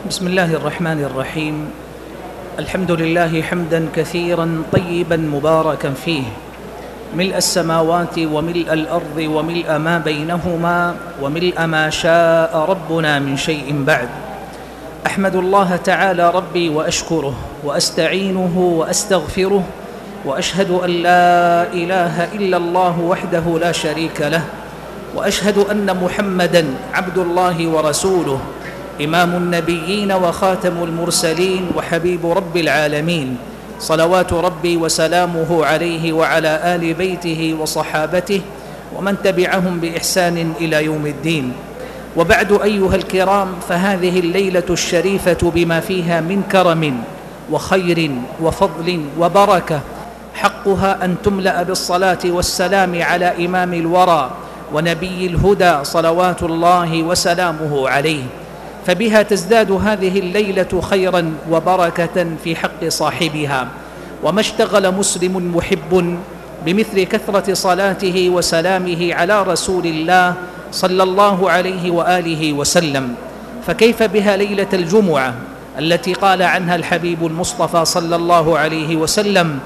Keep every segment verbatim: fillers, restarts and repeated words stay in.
بسم الله الرحمن الرحيم. الحمد لله حمدا كثيرا طيبا مباركا فيه، ملء السماوات وملء الأرض وملء ما بينهما وملء ما شاء ربنا من شيء بعد. أحمد الله تعالى ربي وأشكره وأستعينه وأستغفره، وأشهد أن لا إله إلا الله وحده لا شريك له، وأشهد أن محمدًا عبد الله ورسوله، إمام النبيين وخاتم المرسلين وحبيب رب العالمين، صلوات ربي وسلامه عليه وعلى آل بيته وصحابته ومن تبعهم بإحسان إلى يوم الدين. وبعد أيها الكرام، فهذه الليلة الشريفة بما فيها من كرم وخير وفضل وبركة حقها أن تملأ بالصلاة والسلام على إمام الورى ونبي الهدى صلوات الله وسلامه عليه، فبها تزداد هذه الليلة خيرا وبركة في حق صاحبها. وما اشتغل مسلم محب بمثل كثرة صلاته وسلامه على رسول الله صلى الله عليه وآله وسلم، فكيف بها ليلة الجمعة التي قال عنها الحبيب المصطفى صلى الله عليه وسلم: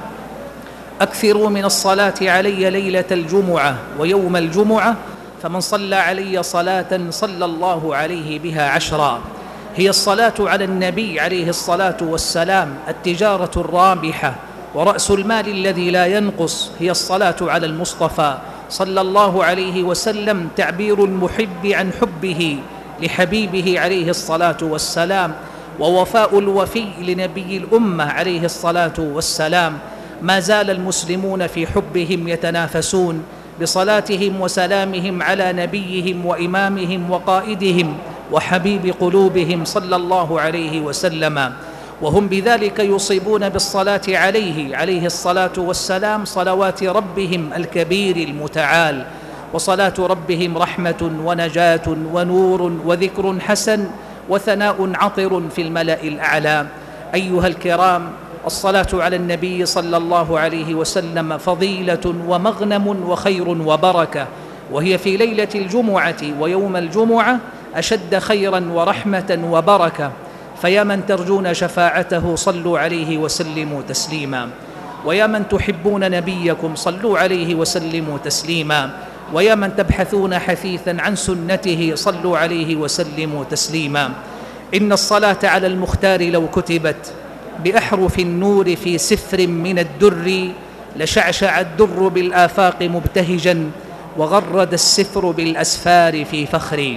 أكثروا من الصلاة علي ليلة الجمعة ويوم الجمعة، فمن صلى علي صلاة صلى الله عليه بها عشرا. هي الصلاة على النبي عليه الصلاة والسلام التجارة الرابحة ورأس المال الذي لا ينقص، هي الصلاة على المصطفى صلى الله عليه وسلم تعبير المحب عن حبه لحبيبه عليه الصلاة والسلام، ووفاء الوفي لنبي الأمة عليه الصلاة والسلام. ما زال المسلمون في حبهم يتنافسون بصلاتهم وسلامهم على نبيهم وإمامهم وقائدهم وحبيب قلوبهم صلى الله عليه وسلم، وهم بذلك يصيبون بالصلاة عليه عليه الصلاة والسلام صلوات ربهم الكبير المتعال، وصلاة ربهم رحمة ونجاة ونور وذكر حسن وثناء عطر في الملأ الأعلى. أيها الكرام، الصلاة على النبي صلى الله عليه وسلم فضيلة ومغنم وخير وبركة، وهي في ليلة الجمعة ويوم الجمعة أشد خيرا ورحمة وبركة، فيا من ترجون شفاعته صلوا عليه وسلموا تسليما، ويا من تحبون نبيكم صلوا عليه وسلموا تسليما، ويا من تبحثون حثيثا عن سنته صلوا عليه وسلموا تسليما. إن الصلاة على المختار لو كتبت بأحرف النور في سفر من الدر، لشعشع الدر بالآفاق مبتهجا وغرد السفر بالأسفار في فخر.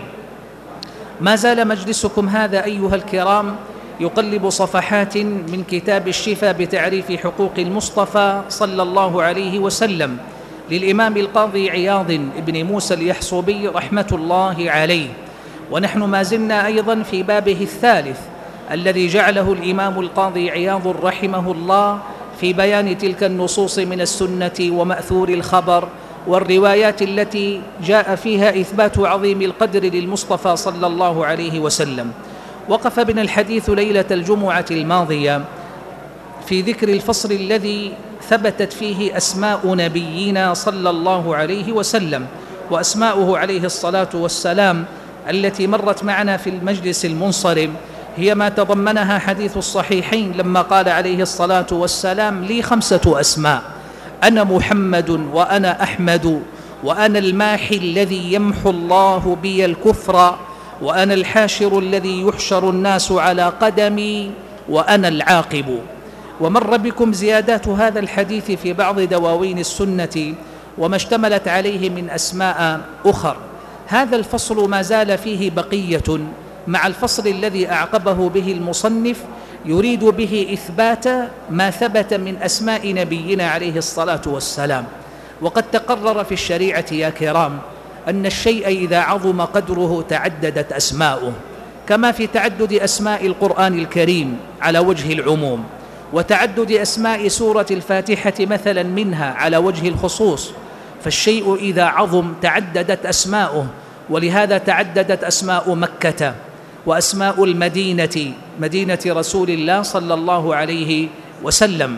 ما زال مجلسكم هذا أيها الكرام يقلب صفحات من كتاب الشفاء بتعريف حقوق المصطفى صلى الله عليه وسلم للإمام القاضي عياض بن موسى اليحصبي رحمة الله عليه، ونحن ما زلنا أيضا في بابه الثالث الذي جعله الإمام القاضي عياض رحمه الله في بيان تلك النصوص من السنة ومأثور الخبر والروايات التي جاء فيها إثبات عظيم القدر للمصطفى صلى الله عليه وسلم. وقف بنا الحديث ليلة الجمعة الماضية في ذكر الفصل الذي ثبتت فيه أسماء نبينا صلى الله عليه وسلم وأسماؤه عليه الصلاة والسلام التي مرت معنا في المجلس المنصرم، هي ما تضمنها حديث الصحيحين لما قال عليه الصلاة والسلام: لي خمسة أسماء، أنا محمد وأنا أحمد وأنا الماحي الذي يمحو الله بي الكفر وأنا الحاشر الذي يحشر الناس على قدمي وأنا العاقب. ومر بكم زيادات هذا الحديث في بعض دواوين السنة وما اشتملت عليه من أسماء أخر. هذا الفصل ما زال فيه بقية مع الفصل الذي أعقبه به المصنف يريد به إثبات ما ثبت من أسماء نبينا عليه الصلاة والسلام. وقد تقرر في الشريعة يا كرام أن الشيء إذا عظم قدره تعددت أسماؤه، كما في تعدد أسماء القرآن الكريم على وجه العموم، وتعدد أسماء سورة الفاتحة مثلا منها على وجه الخصوص. فالشيء إذا عظم تعددت أسماؤه، ولهذا تعددت أسماء مكة وأسماء المدينة مدينة رسول الله صلى الله عليه وسلم.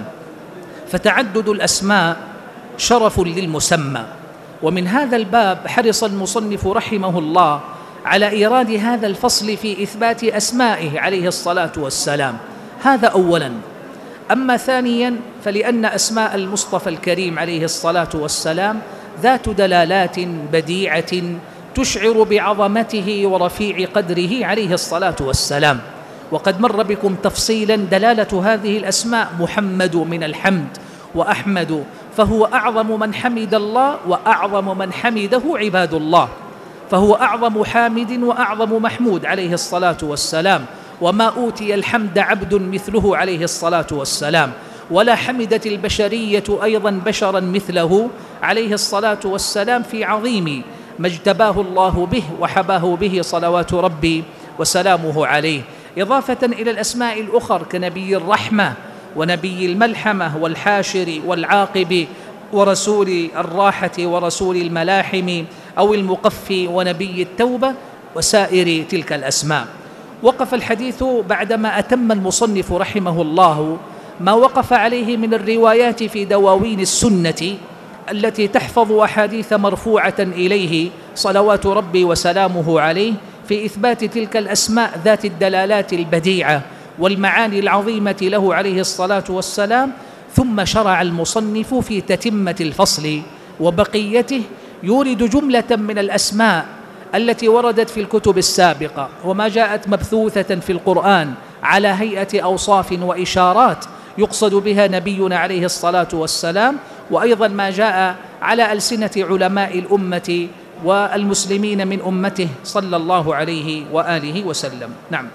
فتعدد الأسماء شرف للمسمى، ومن هذا الباب حرص المصنف رحمه الله على إيراد هذا الفصل في إثبات أسمائه عليه الصلاة والسلام. هذا أولاً. أما ثانياً فلأن أسماء المصطفى الكريم عليه الصلاة والسلام ذات دلالات بديعة تشعر بعظمته ورفيع قدره عليه الصلاة والسلام، وقد مر بكم تفصيلاً دلالة هذه الأسماء. محمد من الحمد، وأحمد فهو أعظم من حمد الله وأعظم من حمده عباد الله، فهو أعظم حامد وأعظم محمود عليه الصلاة والسلام، وما أوتي الحمد عبد مثله عليه الصلاة والسلام، ولا حمدت البشرية أيضا بشرا مثله عليه الصلاة والسلام في عظيم ما اجتباه الله به وحباه به صلوات ربي وسلامه عليه، إضافة إلى الأسماء الأخر كنبي الرحمة ونبي الملحمة والحاشر والعاقب ورسول الراحة ورسول الملاحم أو المقفي ونبي التوبة وسائر تلك الأسماء. وقف الحديث بعدما أتم المصنف رحمه الله ما وقف عليه من الروايات في دواوين السنة التي تحفظ أحاديث مرفوعة إليه صلوات ربي وسلامه عليه في إثبات تلك الأسماء ذات الدلالات البديعة والمعاني العظيمة له عليه الصلاة والسلام. ثم شرع المصنف في تتمة الفصل وبقيته يورد جملة من الأسماء التي وردت في الكتب السابقة وما جاءت مبثوثة في القرآن على هيئة أوصاف وإشارات يقصد بها نبينا عليه الصلاة والسلام، وأيضا ما جاء على ألسنة علماء الأمة والمسلمين من أمته صلى الله عليه وآله وسلم. نعم.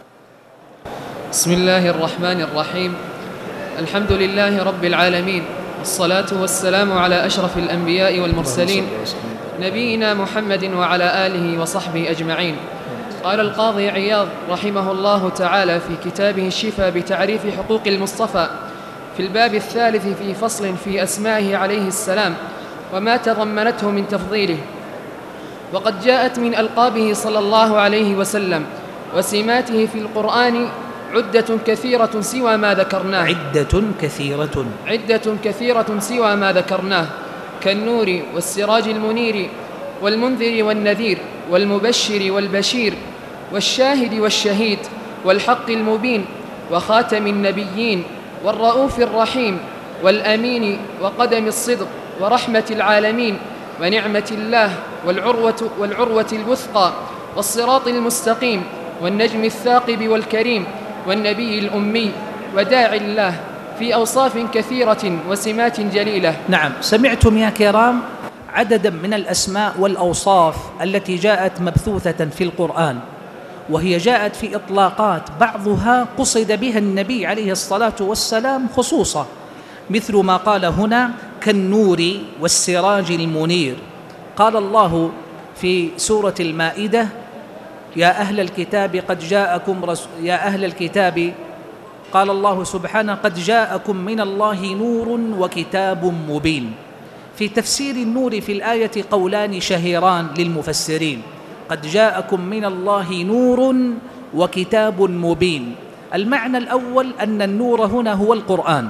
بسم الله الرحمن الرحيم. الحمد لله رب العالمين، والصلاة والسلام على أشرف الأنبياء والمرسلين نبينا محمد وعلى آله وصحبه أجمعين. قال القاضي عياض رحمه الله تعالى في كتابه الشفاء بتعريف حقوق المصطفى في الباب الثالث في فصل في أسمائه عليه السلام وما تضمنته من تفضيله: وقد جاءت من ألقابه صلى الله عليه وسلم وسماته في القرآن عدة كثيرة سوى ما ذكرناه عدة كثيرة عدة كثيرة سوى ما ذكرناه كالنور والسراج المنير والمنذر والنذير والمبشر والبشير والشاهد والشهيد والحق المبين وخاتم النبيين والرؤوف الرحيم والأمين وقدم الصدق ورحمة العالمين ونعمة الله والعروة, والعروة الوثقى والصراط المستقيم والنجم الثاقب والكريم والنبي الأمي وداعي الله في أوصاف كثيرة وسمات جليلة. نعم، سمعتم يا كرام عددا من الأسماء والأوصاف التي جاءت مبثوثة في القرآن، وهي جاءت في إطلاقات بعضها قصد بها النبي عليه الصلاة والسلام خصوصا، مثل ما قال هنا كالنور والسراج المنير. قال الله في سورة المائدة: يا أهل الكتاب قد جاءكم رسول يا أهل الكتاب قال الله سبحانه: قد جاءكم من الله نور وكتاب مبين. في تفسير النور في الآية قولان شهيران للمفسرين: قد جاءكم من الله نور وكتاب مبين. المعنى الأول أن النور هنا هو القرآن،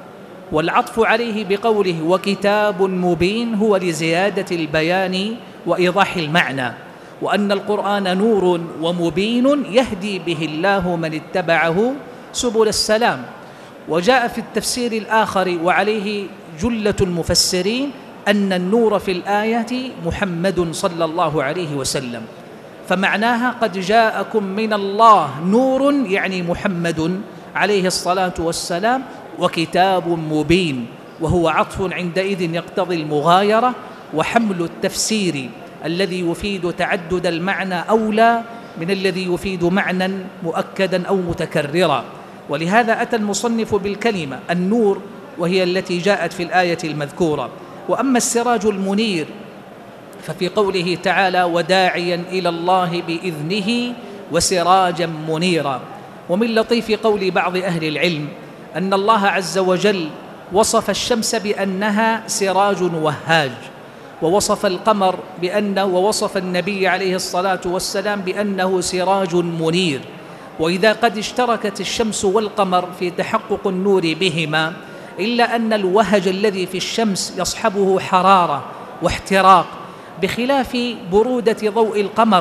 والعطف عليه بقوله وكتاب مبين هو لزيادة البيان وإيضاح المعنى، وأن القرآن نور ومبين يهدي به الله من اتبعه سبل السلام. وجاء في التفسير الآخر وعليه جلة المفسرين أن النور في الآية محمد صلى الله عليه وسلم، فمعناها قد جاءكم من الله نور يعني محمد عليه الصلاة والسلام وكتاب مبين، وهو عطف عندئذ يقتضي المغايرة وحمل التفسير الذي يفيد تعدد المعنى أولى من الذي يفيد معنى مؤكدا أو متكررا. ولهذا أتى المصنف بالكلمة النور وهي التي جاءت في الآية المذكورة. وأما السراج المنير ففي قوله تعالى وداعيا إلى الله بإذنه وسراجا منيرا. ومن لطيف قول بعض أهل العلم أن الله عز وجل وصف الشمس بأنها سراج وهاج، ووصف القمر بأنه ووصف النبي عليه الصلاة والسلام بأنه سراج منير. وإذا قد اشتركت الشمس والقمر في تحقق النور بهما، إلا أن الوهج الذي في الشمس يصحبه حرارة واحتراق، بخلاف برودة ضوء القمر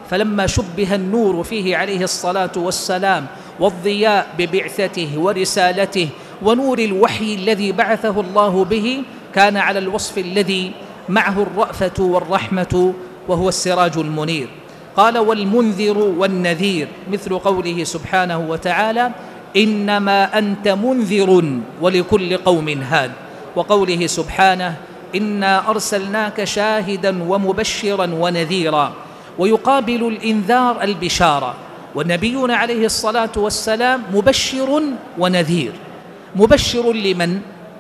فلما شبه النور فيه عليه الصلاة والسلام والضياء ببعثته ورسالته ونور الوحي الذي بعثه الله به، كان على الوصف الذي معه الرأفة والرحمة، وهو السراج المنير. قال: والمنذر والنذير، مثل قوله سبحانه وتعالى: إنما أنت منذر ولكل قوم هاد، وقوله سبحانه: إنا أرسلناك شاهدا ومبشرا ونذيرا. ويقابل الإنذار البشارة، ونبينا عليه الصلاة والسلام مبشر ونذير. مبشر لمن؟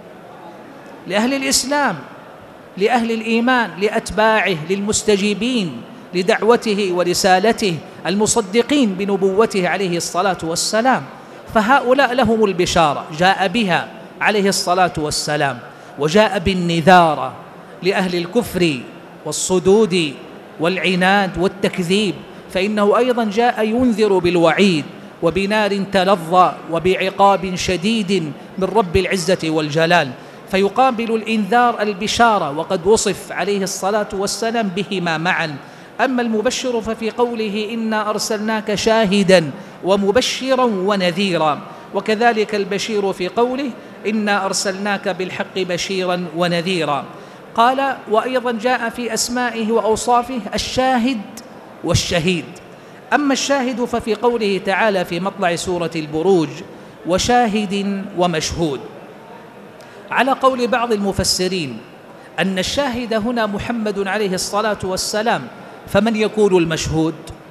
لأهل الإسلام، لأهل الإيمان، لأتباعه، للمستجيبين لدعوته ورسالته، المصدقين بنبوته عليه الصلاة والسلام، فهؤلاء لهم البشارة جاء بها عليه الصلاة والسلام. وجاء بالنذارة لأهل الكفر والصدود والعناد والتكذيب، فإنه أيضا جاء ينذر بالوعيد وبنار تلظى وبعقاب شديد من رب العزة والجلال. فيقابل الإنذار البشارة، وقد وصف عليه الصلاة والسلام بهما معا. أما المبشر ففي قوله: إنا أرسلناك شاهدا ومبشرا ونذيرا، وكذلك البشير في قوله: إنا أرسلناك بالحق بشيرا ونذيرا. قال: وأيضا جاء في أسمائه وأوصافه الشاهد والشهيد. أما الشاهد ففي قوله تعالى في مطلع سورة البروج: وشاهد ومشهود. على قول بعض المفسرين أن الشاهد هنا محمد عليه الصلاة والسلام، فمن يكون المشهود؟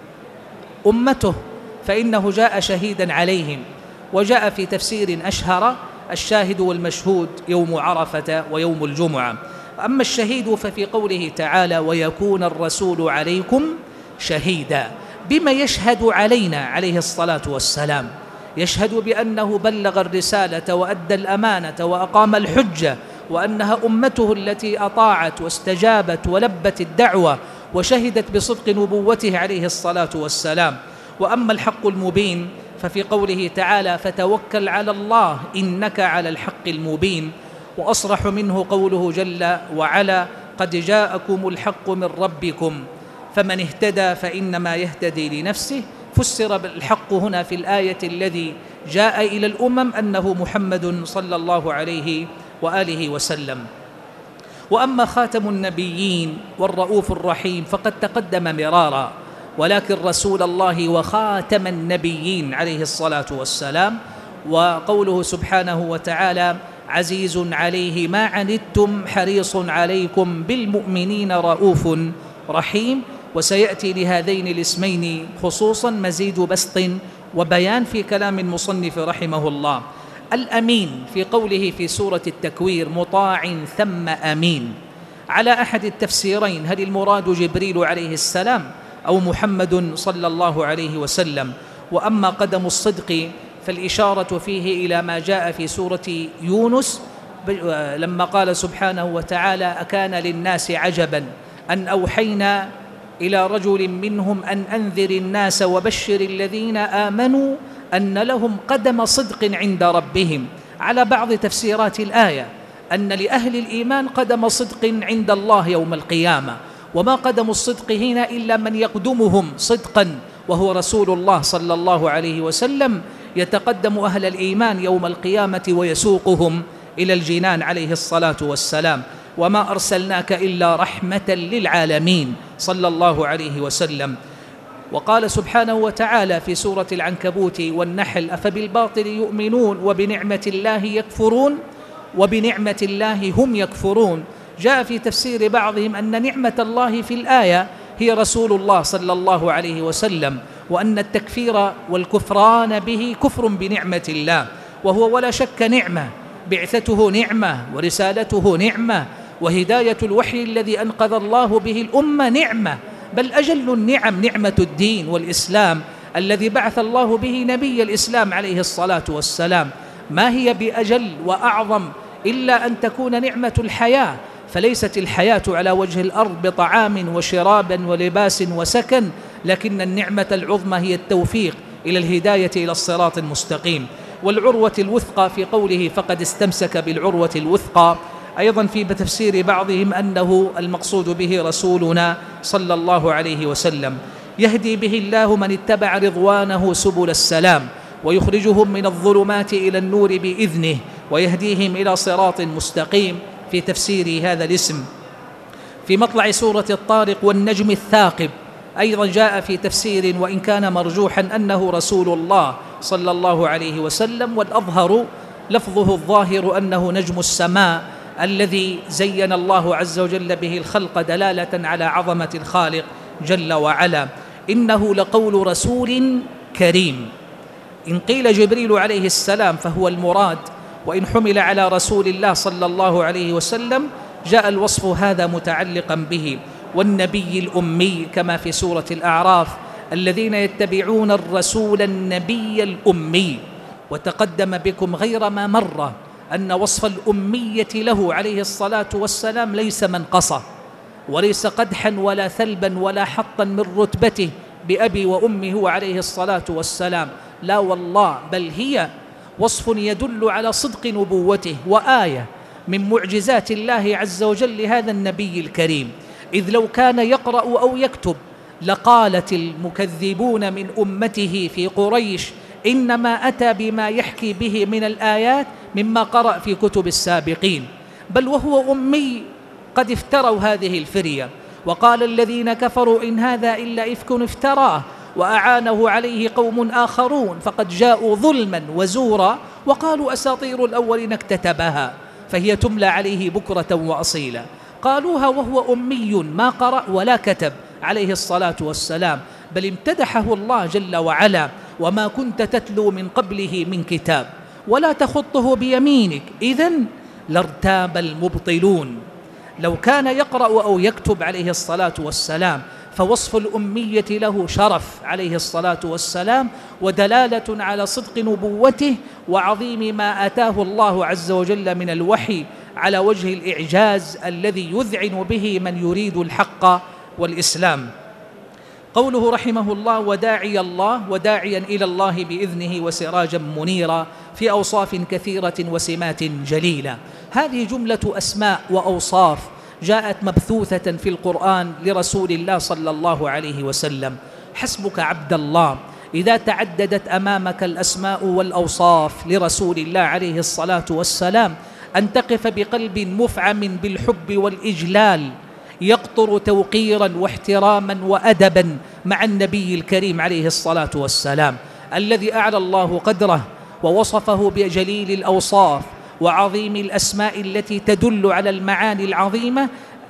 أمته، فإنه جاء شهيدا عليهم. وجاء في تفسير أشهر: الشاهد والمشهود يوم عرفة ويوم الجمعة. أما الشهيد ففي قوله تعالى: ويكون الرسول عليكم شهيدا. بما يشهد علينا عليه الصلاة والسلام؟ يشهد بأنه بلغ الرسالة وأدى الأمانة وأقام الحجة، وأنها أمته التي أطاعت واستجابت ولبت الدعوة وشهدت بصدق نبوته عليه الصلاة والسلام. وأما الحق المبين ففي قوله تعالى: فتوكل على الله إنك على الحق المبين. وأصرح منه قوله جل وعلا: قد جاءكم الحق من ربكم فمن اهتدى فإنما يهتدي لنفسه. فسر بالحق هنا في الآية الذي جاء إلى الأمم أنه محمد صلى الله عليه وآله وسلم. وأما خاتم النبيين والرؤوف الرحيم فقد تقدم مرارا، ولكن رسول الله وخاتم النبيين عليه الصلاة والسلام. وقوله سبحانه وتعالى: عزيز عليه ما عنتم حريص عليكم بالمؤمنين رؤوف رحيم. وسيأتي لهذين الاسمين خصوصا مزيد بسط وبيان في كلام المصنف رحمه الله. الأمين في قوله في سورة التكوير: مطاع ثم أمين. على أحد التفسيرين: هل المراد جبريل عليه السلام أو محمد صلى الله عليه وسلم؟ وأما قدم الصدق فالإشارة فيه إلى ما جاء في سورة يونس لما قال سبحانه وتعالى: أكان للناس عجبا أن أوحينا إلى رجل منهم أن أنذر الناس وبشر الذين آمنوا أن لهم قدم صدق عند ربهم. على بعض تفسيرات الآية أن لأهل الإيمان قدم صدق عند الله يوم القيامة، وما قدم الصدق هنا إلا من يقدمهم صدقا وهو رسول الله صلى الله عليه وسلم، يتقدم أهل الإيمان يوم القيامة ويسوقهم إلى الجنان عليه الصلاة والسلام. وما أرسلناك إلا رحمة للعالمين صلى الله عليه وسلم. وقال سبحانه وتعالى في سورة العنكبوت والنحل: أفبالباطل يؤمنون وبنعمة الله يكفرون وبنعمة الله هم يكفرون. جاء في تفسير بعضهم أن نعمة الله في الآية هي رسول الله صلى الله عليه وسلم، وأن التكفير والكفران به كفر بنعمة الله، وهو ولا شك نعمة. بعثته نعمة، ورسالته نعمة، وهداية الوحي الذي أنقذ الله به الأمة نعمة، بل أجل النعم نعمة الدين والإسلام الذي بعث الله به نبي الإسلام عليه الصلاة والسلام. ما هي بأجل وأعظم إلا أن تكون نعمة الحياة، فليست الحياة على وجه الأرض بطعام وشراب ولباس وسكن، لكن النعمة العظمى هي التوفيق إلى الهداية إلى الصراط المستقيم. والعروة الوثقى في قوله: فقد استمسك بالعروة الوثقى، أيضا في تفسير بعضهم أنه المقصود به رسولنا صلى الله عليه وسلم. يهدي به الله من اتبع رضوانه سبل السلام ويخرجهم من الظلمات إلى النور بإذنه ويهديهم إلى صراط مستقيم. في تفسير هذا الاسم في مطلع سورة الطارق والنجم الثاقب أيضا جاء في تفسير وإن كان مرجوحا أنه رسول الله صلى الله عليه وسلم، والأظهر لفظه الظاهر أنه نجم السماء الذي زين الله عز وجل به الخلق دلالة على عظمة الخالق جل وعلا. إنه لقول رسول كريم. إن قيل جبريل عليه السلام فهو المراد، وإن حمل على رسول الله صلى الله عليه وسلم جاء الوصف هذا متعلقا به. والنبي الأمي كما في سورة الأعراف الذين يتبعون الرسول النبي الأمي. وتقدم بكم غير ما مر أن وصف الأمية له عليه الصلاة والسلام ليس منقصة وليس قدحا ولا ثلبا ولا حطا من رتبته بأبي وأمي هو عليه الصلاة والسلام، لا والله، بل هي وصف يدل على صدق نبوته وآية من معجزات الله عز وجل لهذا النبي الكريم. إذ لو كان يقرأ أو يكتب لقالت المكذبون من أمته في قريش إنما أتى بما يحكي به من الآيات مما قرأ في كتب السابقين، بل وهو أمي قد افتروا هذه الفرية. وقال الذين كفروا إن هذا إلا إفك افتراه وأعانه عليه قوم آخرون فقد جاءوا ظلما وزورا وقالوا أساطير الأولين اكتتبها فهي تملى عليه بكرة وأصيلا. قالوها وهو أمي ما قرأ ولا كتب عليه الصلاة والسلام، بل امتدحه الله جل وعلا: وما كنت تتلو من قبله من كتاب ولا تخطه بيمينك إذن لارتاب المبطلون. لو كان يقرأ أو يكتب عليه الصلاة والسلام فوصف الأمية له شرف عليه الصلاة والسلام ودلالة على صدق نبوته وعظيم ما آتاه الله عز وجل من الوحي على وجه الإعجاز الذي يذعن به من يريد الحق والإسلام. قوله رحمه الله: وداعي الله، وداعيا إلى الله بإذنه وسراجا منيرا، في أوصاف كثيرة وسمات جليلة. هذه جملة أسماء وأوصاف جاءت مبثوثة في القرآن لرسول الله صلى الله عليه وسلم. حسبك عبد الله إذا تعددت أمامك الأسماء والأوصاف لرسول الله عليه الصلاة والسلام أن تقف بقلب مفعم بالحب والإجلال يقطر توقيرا واحتراما وأدبا مع النبي الكريم عليه الصلاة والسلام الذي أعلى الله قدره ووصفه بجليل الأوصاف وعظيم الأسماء التي تدل على المعاني العظيمة.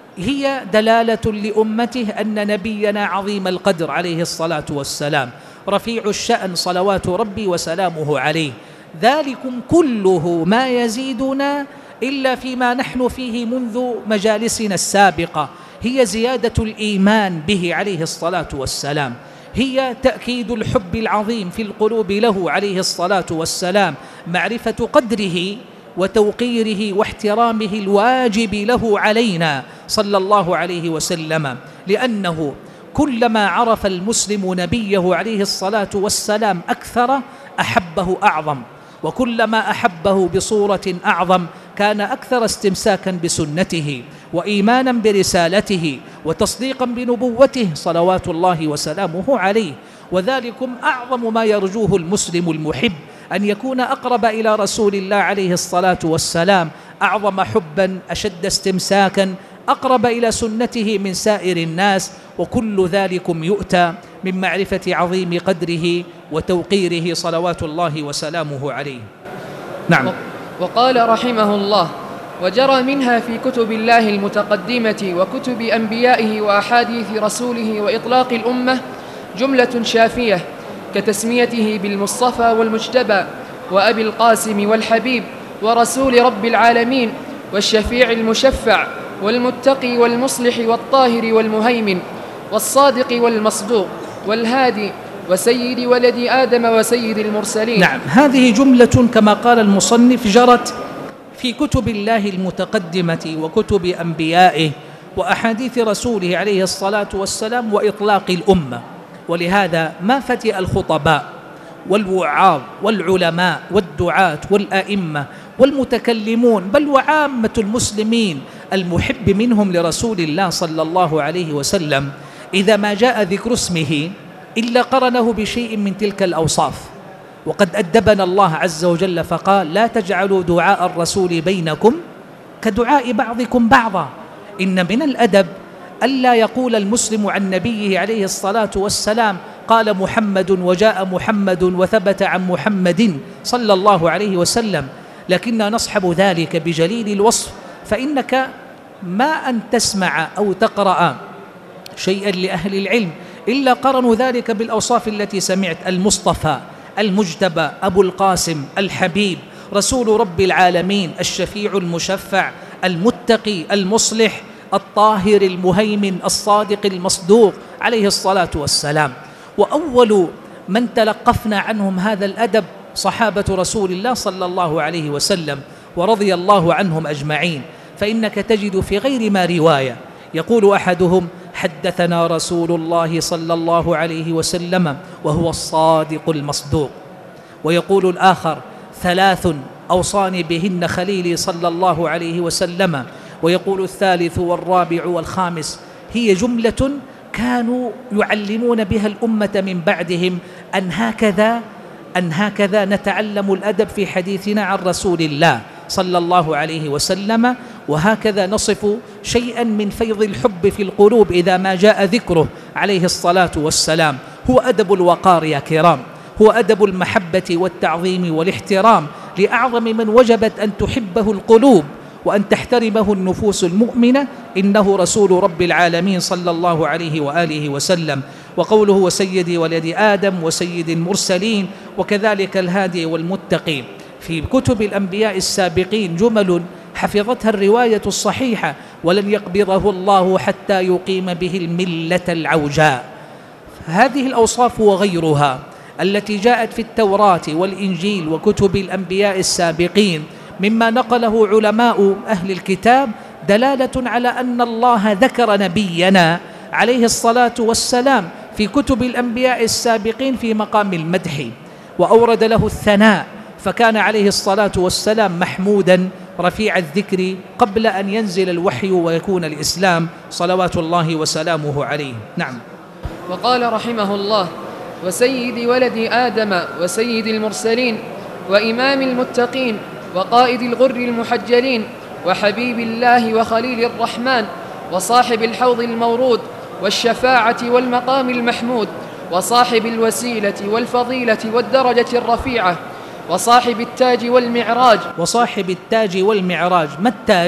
هي دلالة لأمته أن نبينا عظيم القدر عليه الصلاة والسلام رفيع الشأن صلوات ربي وسلامه عليه. ذلكم كله ما يزيدنا إلا فيما نحن فيه منذ مجالسنا السابقة، هي زيادة الإيمان به عليه الصلاة والسلام، هي تأكيد الحب العظيم في القلوب له عليه الصلاة والسلام، معرفة قدره وتوقيره واحترامه الواجب له علينا صلى الله عليه وسلم، لأنه كلما عرف المسلم نبيه عليه الصلاة والسلام أكثر أحبه أعظم، وكلما أحبه بصورة أعظم كان أكثر استمساكا بسنته وإيمانا برسالته وتصديقا بنبوته صلوات الله وسلامه عليه. وذلكم أعظم ما يرجوه المسلم المحب أن يكون أقرب إلى رسول الله عليه الصلاة والسلام أعظم حبا أشد استمساكا أقرب إلى سنته من سائر الناس، وكل ذلكم يؤتى من معرفة عظيم قدره وتوقيره صلوات الله وسلامه عليه. نعم. وقال رحمه الله: وجرى منها في كتب الله المتقدمة وكتب أنبيائه وأحاديث رسوله وإطلاق الأمة جملة شافية كتسميته بالمصطفى والمجتبى وأبي القاسم والحبيب ورسول رب العالمين والشفيع المشفع والمتقي والمصلح والطاهر والمهيمن والصادق والمصدوق والهادي وسيد ولد آدم وسيد المرسلين. نعم، هذه جملة كما قال المصنف جرت في كتب الله المتقدمة وكتب أنبيائه وأحاديث رسوله عليه الصلاة والسلام وإطلاق الأمة. ولهذا ما فتئ الخطباء والوعاظ والعلماء والدعاة والأئمة والمتكلمون بل وعامة المسلمين المحب منهم لرسول الله صلى الله عليه وسلم إذا ما جاء ذكر اسمه إلا قرنه بشيء من تلك الأوصاف. وقد أدبنا الله عز وجل فقال: لا تجعلوا دعاء الرسول بينكم كدعاء بعضكم بعضا. إن من الأدب ألا يقول المسلم عن نبيه عليه الصلاة والسلام قال محمد وجاء محمد وثبت عن محمد صلى الله عليه وسلم، لكننا نصحب ذلك بجليل الوصف، فإنك ما أن تسمع أو تقرأ شيئا لأهل العلم إلا قرنوا ذلك بالأوصاف التي سمعت: المصطفى، المجتبى، أبو القاسم، الحبيب، رسول رب العالمين، الشفيع المشفع، المتقي، المصلح، الطاهر، المهيمن، الصادق المصدوق عليه الصلاة والسلام. وأول من تلقفنا عنهم هذا الأدب صحابة رسول الله صلى الله عليه وسلم ورضي الله عنهم أجمعين. فإنك تجد في غير ما رواية يقول أحدهم: حدثنا رسول الله صلى الله عليه وسلم وهو الصادق المصدوق. ويقول الآخر: ثلاث أوصاني بهن خليلي صلى الله عليه وسلم. ويقول الثالث والرابع والخامس. هي جملة كانوا يعلمون بها الأمة من بعدهم أن هكذا أن هكذا نتعلم الأدب في حديثنا عن رسول الله صلى الله عليه وسلم، وهكذا نصف شيئا من فيض الحب في القلوب إذا ما جاء ذكره عليه الصلاة والسلام. هو أدب الوقار يا كرام، هو أدب المحبة والتعظيم والاحترام لأعظم من وجبت أن تحبه القلوب وأن تحترمه النفوس المؤمنة، إنه رسول رب العالمين صلى الله عليه وآله وسلم. وقوله: وسيدي ولد آدم وسيد المرسلين، وكذلك الهادي والمتقي. في كتب الأنبياء السابقين جمل حفظتها الرواية الصحيحة: ولن يقبضه الله حتى يقيم به الملة العوجاء. هذه الأوصاف وغيرها التي جاءت في التوراة والإنجيل وكتب الأنبياء السابقين مما نقله علماء أهل الكتاب دلالة على أن الله ذكر نبينا عليه الصلاة والسلام في كتب الأنبياء السابقين في مقام المدح، وأورد له الثناء، فكان عليه الصلاة والسلام محمودا رفيع الذكر قبل أن ينزل الوحي ويكون الإسلام صلوات الله وسلامه عليه. نعم. وقال رحمه الله: وسيد ولد آدم وسيد المرسلين وإمام المتقين وقائد الغر المحجلين وحبيب الله وخليل الرحمن وصاحب الحوض المورود والشفاعة والمقام المحمود وصاحب الوسيلة والفضيلة والدرجة الرفيعة وصاحب التاج والمعراج. وصاحب التاج والمعراج. ما التاج؟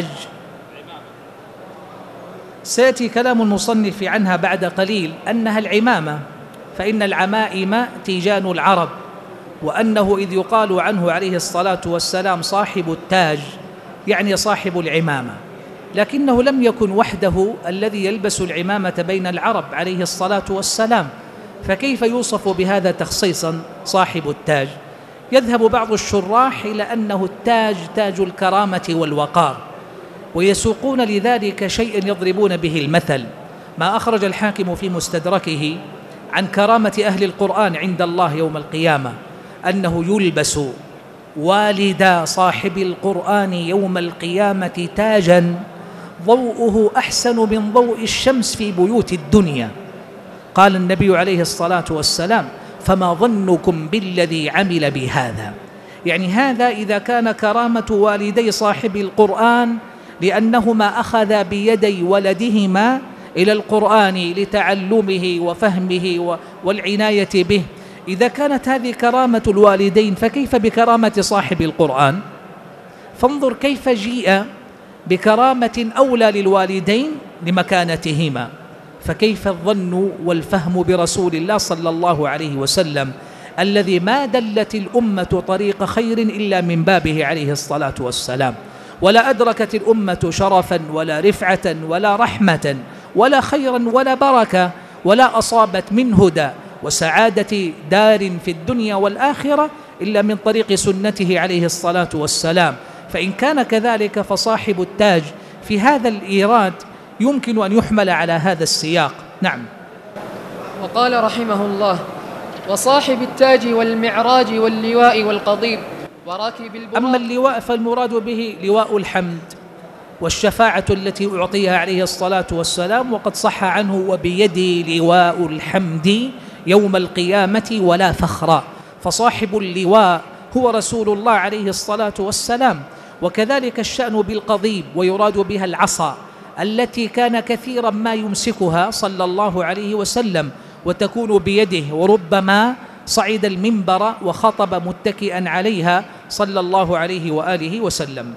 سيأتي كلام المصنف عنها بعد قليل، أنها العمامة، فإن العمائم تيجان العرب، وأنه إذ يقال عنه عليه الصلاة والسلام صاحب التاج يعني صاحب العمامة، لكنه لم يكن وحده الذي يلبس العمامة بين العرب عليه الصلاة والسلام، فكيف يوصف بهذا تخصيصا صاحب التاج؟ يذهب بعض الشراح إلى أنه التاج تاج الكرامة والوقار، ويسوقون لذلك شيئا يضربون به المثل، ما أخرج الحاكم في مستدركه عن كرامة أهل القرآن عند الله يوم القيامة أنه يلبس والد صاحب القرآن يوم القيامة تاجا ضوءه أحسن من ضوء الشمس في بيوت الدنيا. قال النبي عليه الصلاة والسلام: فما ظنكم بالذي عمل بهذا؟ يعني هذا إذا كان كرامة والدي صاحب القرآن لأنهما أخذا بيدي ولدهما إلى القرآن لتعلمه وفهمه والعناية به، إذا كانت هذه كرامة الوالدين فكيف بكرامة صاحب القرآن؟ فانظر كيف جيء بكرامة أولى للوالدين لمكانتهما، فكيف الظن والفهم برسول الله صلى الله عليه وسلم الذي ما دلت الأمة طريق خير إلا من بابه عليه الصلاة والسلام، ولا أدركت الأمة شرفا ولا رفعة ولا رحمة ولا خيرا ولا بركة ولا أصابت من هدى وسعادة دار في الدنيا والآخرة إلا من طريق سنته عليه الصلاة والسلام. فإن كان كذلك فصاحب التاج في هذا الإيراد يمكن أن يحمل على هذا السياق. نعم. وقال رحمه الله: وصاحب التاج والمعراج واللواء والقضيب وراكب البراق. أما اللواء فالمراد به لواء الحمد، والشفاعة التي أعطيها عليه الصلاة والسلام، وقد صح عنه: وبيدي لواء الحمد يوم القيامة ولا فخر. فصاحب اللواء هو رسول الله عليه الصلاة والسلام. وكذلك الشأن بالقضيب، ويراد بها العصا التي كان كثيرا ما يمسكها صلى الله عليه وسلم وتكون بيده، وربما صعد المنبر وخطب متكئا عليها صلى الله عليه وآله وسلم.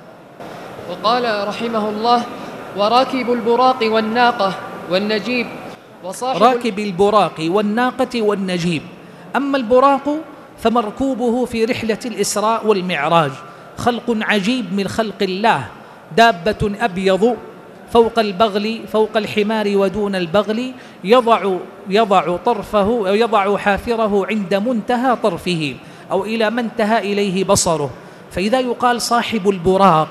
وقال رحمه الله: وراكب البراق والناقة والنجيب وصاحب راكب البراق والناقة والنجيب. أما البراق فمركوبه في رحلة الإسراء والمعراج، خلق عجيب من خلق الله، دابة أبيض فوق البغل فوق الحمار ودون البغل، يضع يضع طرفه أو يضع حافره عند منتهى طرفه أو إلى ما انتهى إليه بصره. فإذا يقال صاحب البراق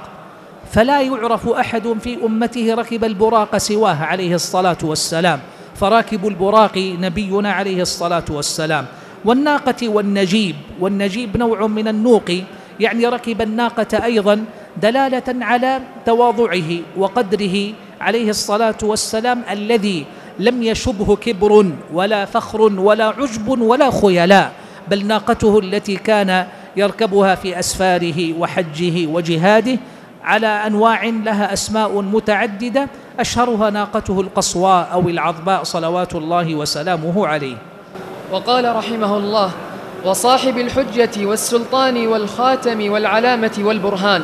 فلا يعرف أحد في أمته ركب البراق سواه عليه الصلاة والسلام، فراكب البراق نبينا عليه الصلاة والسلام. والناقة والنجيب، والنجيب نوع من النوق، يعني ركب الناقة أيضا دلالة على تواضعه وقدره عليه الصلاة والسلام، الذي لم يشبه كبر ولا فخر ولا عجب ولا خيلاء، بل ناقته التي كان يركبها في أسفاره وحجه وجهاده على أنواع لها أسماء متعددة، أشهرها ناقته القصواء أو العظباء صلوات الله وسلامه عليه. وقال رحمه الله: وصاحب الحجة والسلطان والخاتم والعلامة والبرهان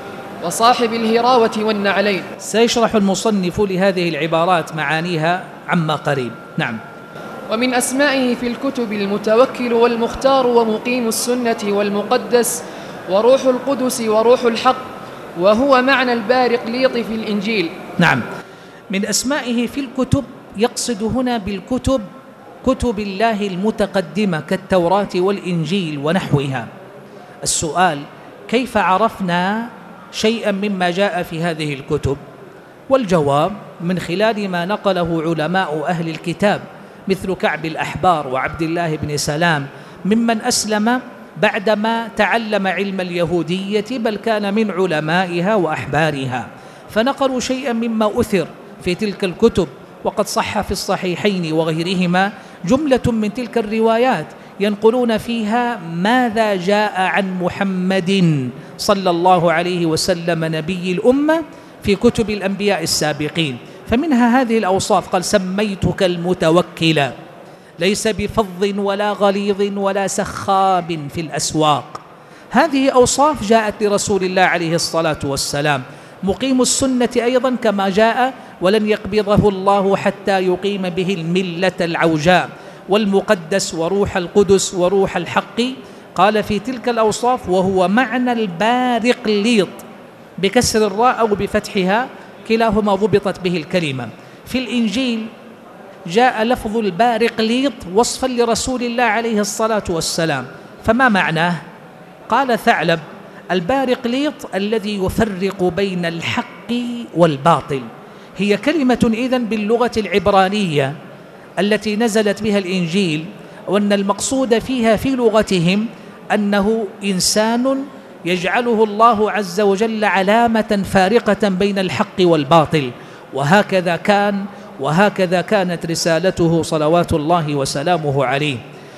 وصاحب الهراوة والنعلين. سيشرح المصنف لهذه العبارات معانيها عما قريب. نعم. ومن أسمائه في الكتب المتوكل والمختار ومقيم السنة والمقدس وروح القدس وروح الحق، وهو معنى البارقليط في الإنجيل. نعم، من أسمائه في الكتب يقصد هنا بالكتب كتب الله المتقدمة كالتوراة والإنجيل ونحوها. السؤال: كيف عرفنا شيئا مما جاء في هذه الكتب؟ والجواب: من خلال ما نقله علماء أهل الكتاب مثل كعب الأحبار وعبد الله بن سلام، ممن أسلم بعدما تعلم علم اليهودية، بل كان من علمائها وأحبارها، فنقلوا شيئا مما أثر في تلك الكتب. وقد صح في الصحيحين وغيرهما جملة من تلك الروايات ينقلون فيها ماذا جاء عن محمد صلى الله عليه وسلم نبي الأمة في كتب الأنبياء السابقين. فمنها هذه الأوصاف: قال: سميتك المتوكل، ليس بفظ ولا غليظ ولا سخاب في الأسواق. هذه أوصاف جاءت لرسول الله عليه الصلاة والسلام. مقيم السنة أيضا كما جاء: ولن يقبضه الله حتى يقيم به الملة العوجاء. والمقدس وروح القدس وروح الحق، قال في تلك الأوصاف: وهو معنى البارقليط بكسر الراء أو بفتحها، كلاهما ضبطت به الكلمة. في الإنجيل جاء لفظ البارقليط وصفا لرسول الله عليه الصلاة والسلام، فما معناه؟ قال ثعلب: البارقليط الذي يفرق بين الحق والباطل. هي كلمة إذن باللغة العبرانية التي نزلت بها الإنجيل، وأن المقصود فيها في لغتهم أنه إنسان يجعله الله عز وجل علامة فارقة بين الحق والباطل. وهكذا كان وهكذا كانت رسالته صلوات الله وسلامه عليه.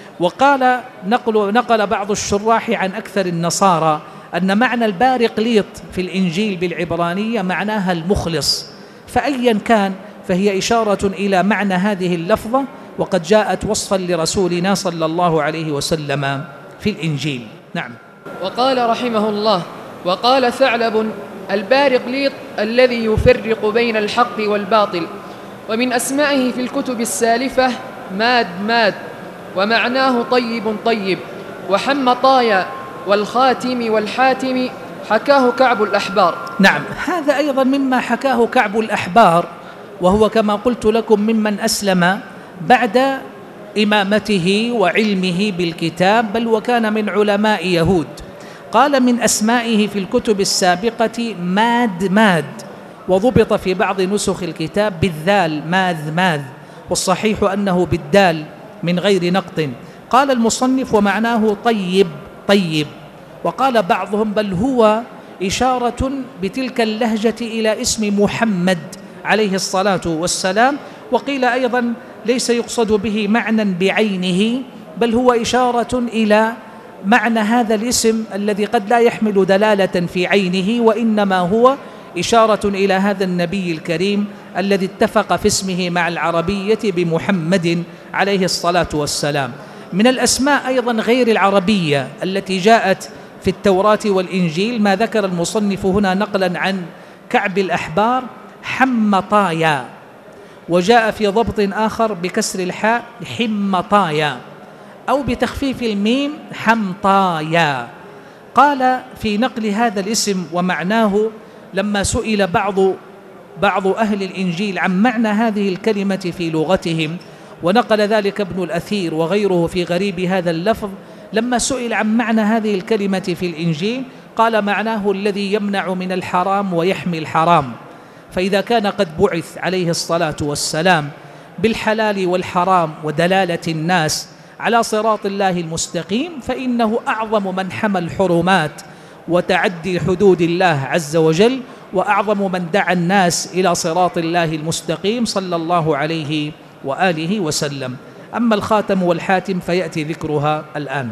وقال نقل, نقل بعض الشراح عن أكثر النصارى أن معنى البارقليط في الإنجيل بالعبرانية معناها المخلص. فأيا كان فهي إشارة إلى معنى هذه اللفظة، وقد جاءت وصفا لرسولنا صلى الله عليه وسلم في الإنجيل. نعم. وقال رحمه الله: وقال ثعلب: البارقليط الذي يفرق بين الحق والباطل. ومن أسمائه في الكتب السالفة ماد ماد، ومعناه طيب طيب، وحمطايا والخاتم والحاتم، حكاه كعب الأحبار. نعم، هذا أيضا مما حكاه كعب الأحبار، وهو كما قلت لكم ممن أسلم بعد إمامته وعلمه بالكتاب، بل وكان من علماء يهود. قال: من أسمائه في الكتب السابقة ماد ماد، وضبط في بعض نسخ الكتاب بالذال ماذ ماذ، والصحيح أنه بالدال من غير نقط. قال المصنف: ومعناه طيب طيب. وقال بعضهم: بل هو إشارة بتلك اللهجة إلى اسم محمد عليه الصلاة والسلام. وقيل أيضا ليس يقصد به معنى بعينه، بل هو إشارة إلى معنى هذا الاسم الذي قد لا يحمل دلالة في عينه، وإنما هو إشارة إلى هذا النبي الكريم الذي اتفق في اسمه مع العربية بمحمد عليه الصلاة والسلام. من الأسماء أيضا غير العربية التي جاءت في التوراة والإنجيل ما ذكر المصنف هنا نقلا عن كعب الأحبار حمطايا، وجاء في ضبط آخر بكسر الحاء حمطايا أو بتخفيف الميم حمطايا. قال في نقل هذا الاسم ومعناه لما سئل بعض بعض أهل الإنجيل عن معنى هذه الكلمة في لغتهم، ونقل ذلك ابن الأثير وغيره في غريب هذا اللفظ، لما سئل عن معنى هذه الكلمة في الإنجيل قال معناه الذي يمنع من الحرام ويحمي الحرام. فإذا كان قد بعث عليه الصلاة والسلام بالحلال والحرام ودلالة الناس على صراط الله المستقيم، فإنه أعظم من حمى الحرمات وتعدي حدود الله عز وجل، وأعظم من دعا الناس إلى صراط الله المستقيم صلى الله عليه وآله وسلم. أما الخاتم والحاتم فيأتي ذكرها الآن.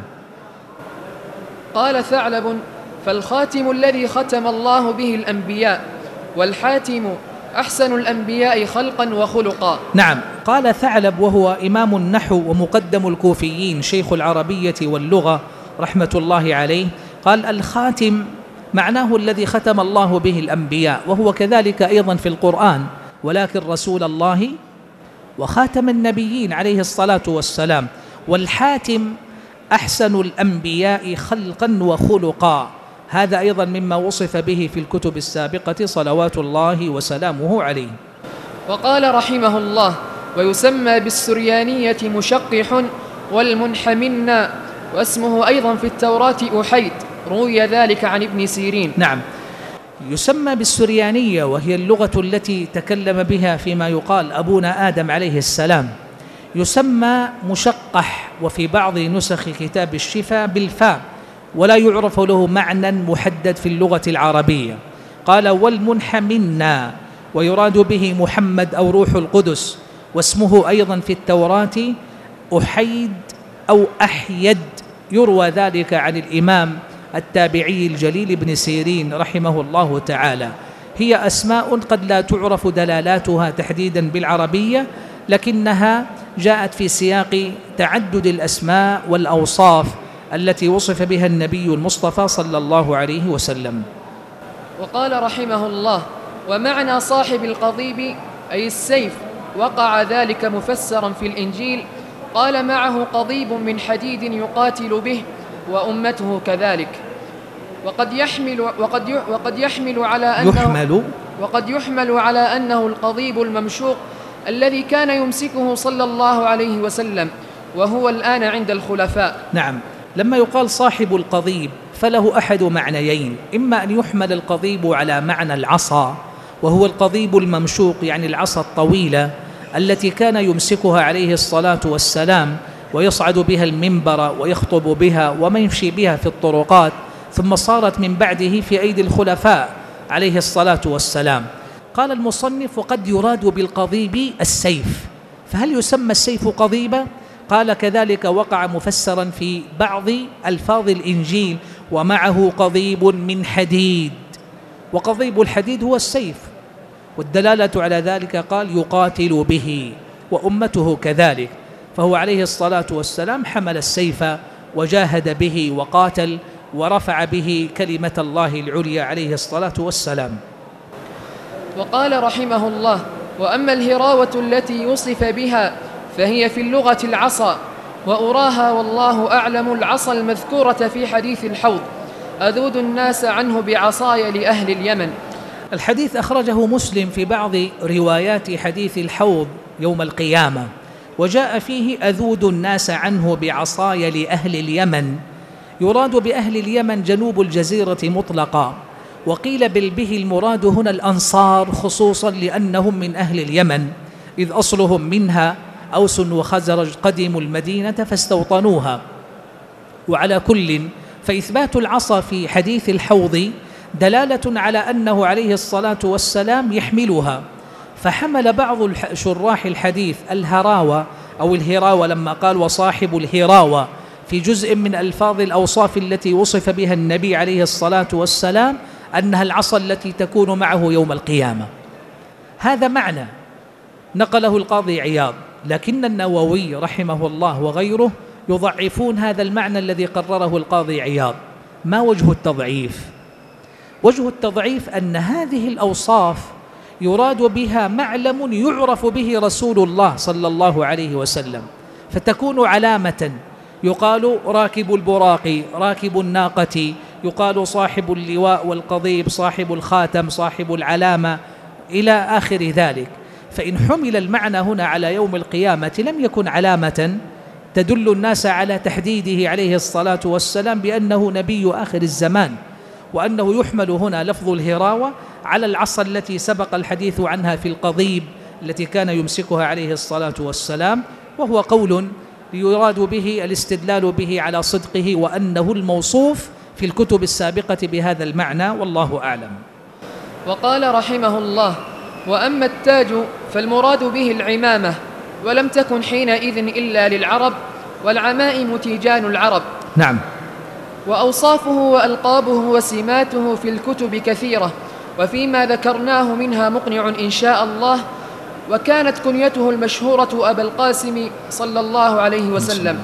قال ثعلب: فالخاتم الذي ختم الله به الأنبياء، والحاتم أحسن الأنبياء خلقا وخلقا. نعم، قال ثعلب وهو إمام النحو ومقدم الكوفيين شيخ العربية واللغة رحمة الله عليه، قال الخاتم معناه الذي ختم الله به الأنبياء، وهو كذلك أيضا في القرآن، ولكن رسول الله وخاتم النبيين عليه الصلاة والسلام. والحاتم أحسن الأنبياء خلقا وخلقا، هذا أيضا مما وصف به في الكتب السابقة صلوات الله وسلامه عليه. وقال رحمه الله: ويسمى بالسريانية مشقح والمنحمن، واسمه أيضا في التوراة أحيد، روي ذلك عن ابن سيرين. نعم، يسمى بالسريانية وهي اللغة التي تكلم بها فيما يقال أبونا آدم عليه السلام. يسمى مشقح وفي بعض نسخ كتاب الشفاء بالفاء، ولا يعرف له معنى محدد في اللغة العربية. قال والمنحمن، ويراد به محمد أو روح القدس، واسمه أيضا في التوراة أحيد أو أحيد، يروى ذلك عن الإمام التابعي الجليل ابن سيرين رحمه الله تعالى. هي أسماء قد لا تعرف دلالاتها تحديدا بالعربية، لكنها جاءت في سياق تعدد الأسماء والأوصاف التي وصف بها النبي المصطفى صلى الله عليه وسلم. وقال رحمه الله: ومعنى صاحب القضيب أي السيف، وقع ذلك مفسرا في الإنجيل، قال معه قضيب من حديد يقاتل به وأمته كذلك. وقد يحمل وقد وقد يحمل على أنه يحمل وقد يحمل على أنه القضيب الممشوق الذي كان يمسكه صلى الله عليه وسلم، وهو الآن عند الخلفاء. نعم، لما يقال صاحب القضيب فله أحد معنيين: إما أن يحمل القضيب على معنى العصا، وهو القضيب الممشوق يعني العصا الطويلة التي كان يمسكها عليه الصلاة والسلام ويصعد بها المنبر ويخطب بها ويمشي بها في الطرقات، ثم صارت من بعده في أيدي الخلفاء عليه الصلاة والسلام. قال المصنف: وقد يراد بالقضيب السيف، فهل يسمى السيف قضيبا؟ قال كذلك وقع مفسرا في بعض ألفاظ الإنجيل: ومعه قضيب من حديد، وقضيب الحديد هو السيف، والدلالة على ذلك قال يقاتل به وأمته كذلك، فهو عليه الصلاة والسلام حمل السيف وجاهد به وقاتل ورفع به كلمة الله العليا عليه الصلاة والسلام. وقال رحمه الله: وأما الهراوة التي وصف بها فهي في اللغة العصا، وأراها والله أعلم العصا المذكورة في حديث الحوض، أذود الناس عنه بعصاي لأهل اليمن. الحديث أخرجه مسلم في بعض روايات حديث الحوض يوم القيامة، وجاء فيه أذود الناس عنه بعصاي لأهل اليمن. يراد بأهل اليمن جنوب الجزيرة مطلقا، وقيل بالبه المراد هنا الأنصار خصوصا لأنهم من أهل اليمن، إذ أصلهم منها أوس وخزرج قدموا المدينة فاستوطنوها. وعلى كل فإثبات العصا في حديث الحوض دلالة على أنه عليه الصلاة والسلام يحملها. فحمل بعض شراح الحديث الهراوة أو الهراوة لما قال وصاحب الهراوة في جزء من ألفاظ الأوصاف التي وصف بها النبي عليه الصلاة والسلام أنها العصا التي تكون معه يوم القيامة. هذا معنى نقله القاضي عياض، لكن النووي رحمه الله وغيره يضعفون هذا المعنى الذي قرره القاضي عياض. ما وجه التضعيف؟ وجه التضعيف أن هذه الأوصاف يراد بها معلم يعرف به رسول الله صلى الله عليه وسلم، فتكون علامة، يقال راكب البراق، راكب الناقة، يقال صاحب اللواء والقضيب، صاحب الخاتم، صاحب العلامة، إلى آخر ذلك. فإن حمل المعنى هنا على يوم القيامة لم يكن علامة تدل الناس على تحديده عليه الصلاة والسلام بأنه نبي آخر الزمان، وأنه يحمل هنا لفظ الهراوة على العصا التي سبق الحديث عنها في القضيب التي كان يمسكها عليه الصلاة والسلام، وهو قول يراد به الاستدلال به على صدقه وأنه الموصوف في الكتب السابقة بهذا المعنى، والله أعلم. وقال رحمه الله: وأما التاج فالمراد به العمامة، ولم تكن حينئذ إلا للعرب، والعمائم تيجان العرب. نعم. وأوصافه وألقابه وسماته في الكتب كثيرة، وفيما ذكرناه منها مقنع إن شاء الله. وكانت كنيته المشهورة أبا القاسم صلى الله عليه وسلم.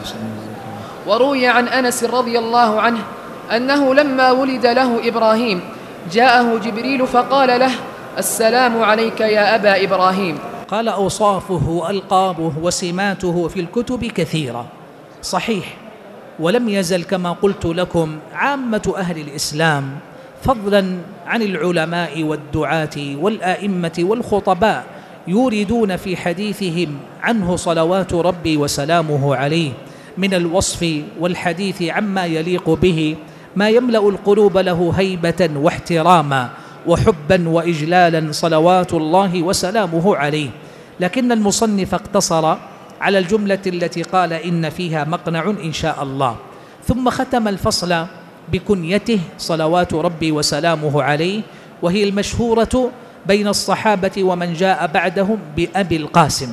وروي عن أنس رضي الله عنه أنه لما ولد له إبراهيم جاءه جبريل فقال له: السلام عليك يا أبا إبراهيم. قال أوصافه وألقابه وسماته في الكتب كثيرة، صحيح، ولم يزل كما قلت لكم عامة أهل الإسلام فضلا عن العلماء والدعاة والآئمة والخطباء يوردون في حديثهم عنه صلوات ربي وسلامه عليه من الوصف والحديث عما يليق به ما يملأ القلوب له هيبة واحتراما وحبا وإجلالا صلوات الله وسلامه عليه. لكن المصنف اقتصر على الجملة التي قال إن فيها مقنع إن شاء الله، ثم ختم الفصل بكنيته صلوات ربي وسلامه عليه، وهي المشهورة بين الصحابة ومن جاء بعدهم بأبي القاسم.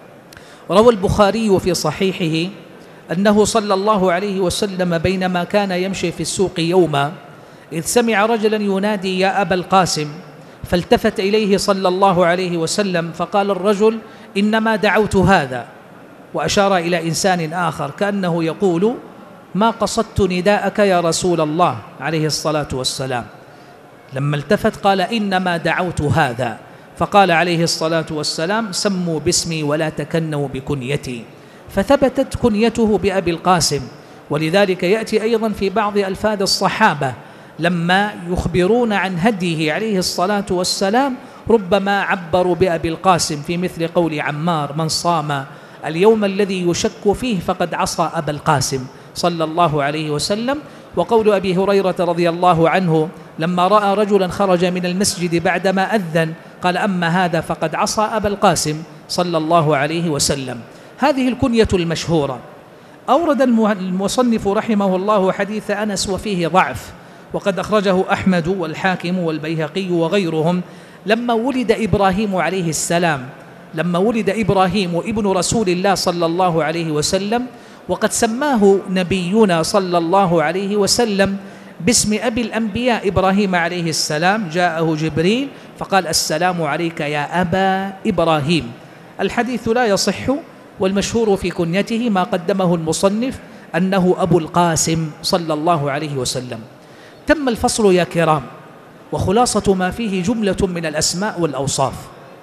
روى البخاري في صحيحه أنه صلى الله عليه وسلم بينما كان يمشي في السوق يوما إذ سمع رجلا ينادي يا أبا القاسم، فالتفت إليه صلى الله عليه وسلم فقال الرجل: إنما دعوت هذا، وأشار إلى إنسان آخر كأنه يقول: ما قصدت نداءك يا رسول الله عليه الصلاة والسلام. لما التفت قال: إنما دعوت هذا، فقال عليه الصلاة والسلام: سموا باسمي ولا تكنوا بكنيتي. فثبتت كنيته بأبي القاسم. ولذلك يأتي أيضا في بعض ألفاظ الصحابة لما يخبرون عن هديه عليه الصلاة والسلام ربما عبروا بأبي القاسم، في مثل قول عمار: من صام اليوم الذي يشك فيه فقد عصى أبا القاسم صلى الله عليه وسلم. وقول أبي هريرة رضي الله عنه لما رأى رجلا خرج من المسجد بعدما أذن قال: أما هذا فقد عصى أبا القاسم صلى الله عليه وسلم. هذه الكنية المشهورة. أورد المصنف رحمه الله حديث أنس وفيه ضعف، وقد أخرجه أحمد والحاكم والبيهقي وغيرهم لما ولد إبراهيم عليه السلام، لما ولد إبراهيم ابن رسول الله صلى الله عليه وسلم، وقد سماه نبينا صلى الله عليه وسلم باسم أبي الأنبياء إبراهيم عليه السلام. جاءه جبريل فقال: السلام عليك يا أبا إبراهيم. الحديث لا يصح، والمشهور في كنيته ما قدمه المصنف أنه أبو القاسم صلى الله عليه وسلم. تم الفصل يا كرام، وخلاصة ما فيه جملة من الأسماء والأوصاف.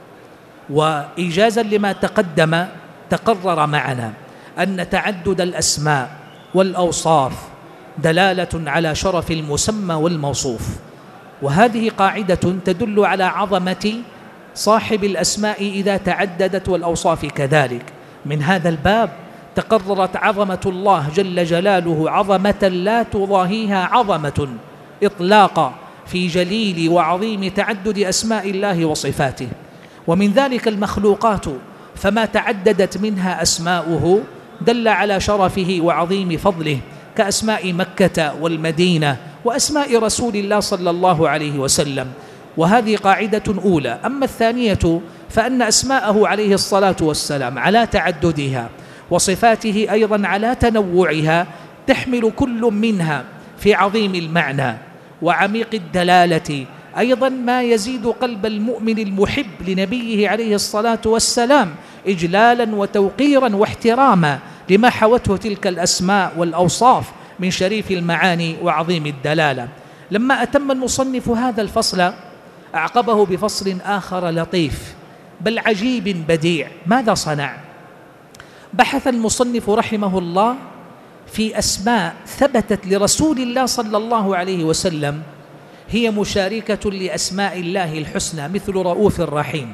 وإيجازا لما تقدم تقرر معنا أن تعدد الأسماء والأوصاف دلالة على شرف المسمى والموصوف، وهذه قاعدة تدل على عظمة صاحب الأسماء إذا تعددت والأوصاف كذلك. من هذا الباب تقررت عظمة الله جل جلاله عظمة لا تضاهيها عظمة إطلاقا في جليل وعظيم تعدد أسماء الله وصفاته. ومن ذلك المخلوقات، فما تعددت منها أسماؤه دل على شرفه وعظيم فضله، كأسماء مكة والمدينة وأسماء رسول الله صلى الله عليه وسلم، وهذه قاعدة أولى. أما الثانية فأن أسماءه عليه الصلاة والسلام على تعددها وصفاته أيضا على تنوعها تحمل كل منها في عظيم المعنى وعميق الدلالة أيضا ما يزيد قلب المؤمن المحب لنبيه عليه الصلاة والسلام إجلالا وتوقيرا واحتراما لما حوته تلك الأسماء والأوصاف من شريف المعاني وعظيم الدلالة. لما أتم المصنف هذا الفصل أعقبه بفصل آخر لطيف بل عجيب بديع. ماذا صنع؟ بحث المصنف رحمه الله في أسماء ثبتت لرسول الله صلى الله عليه وسلم هي مشاركة لأسماء الله الحسنى مثل رؤوف رحيم،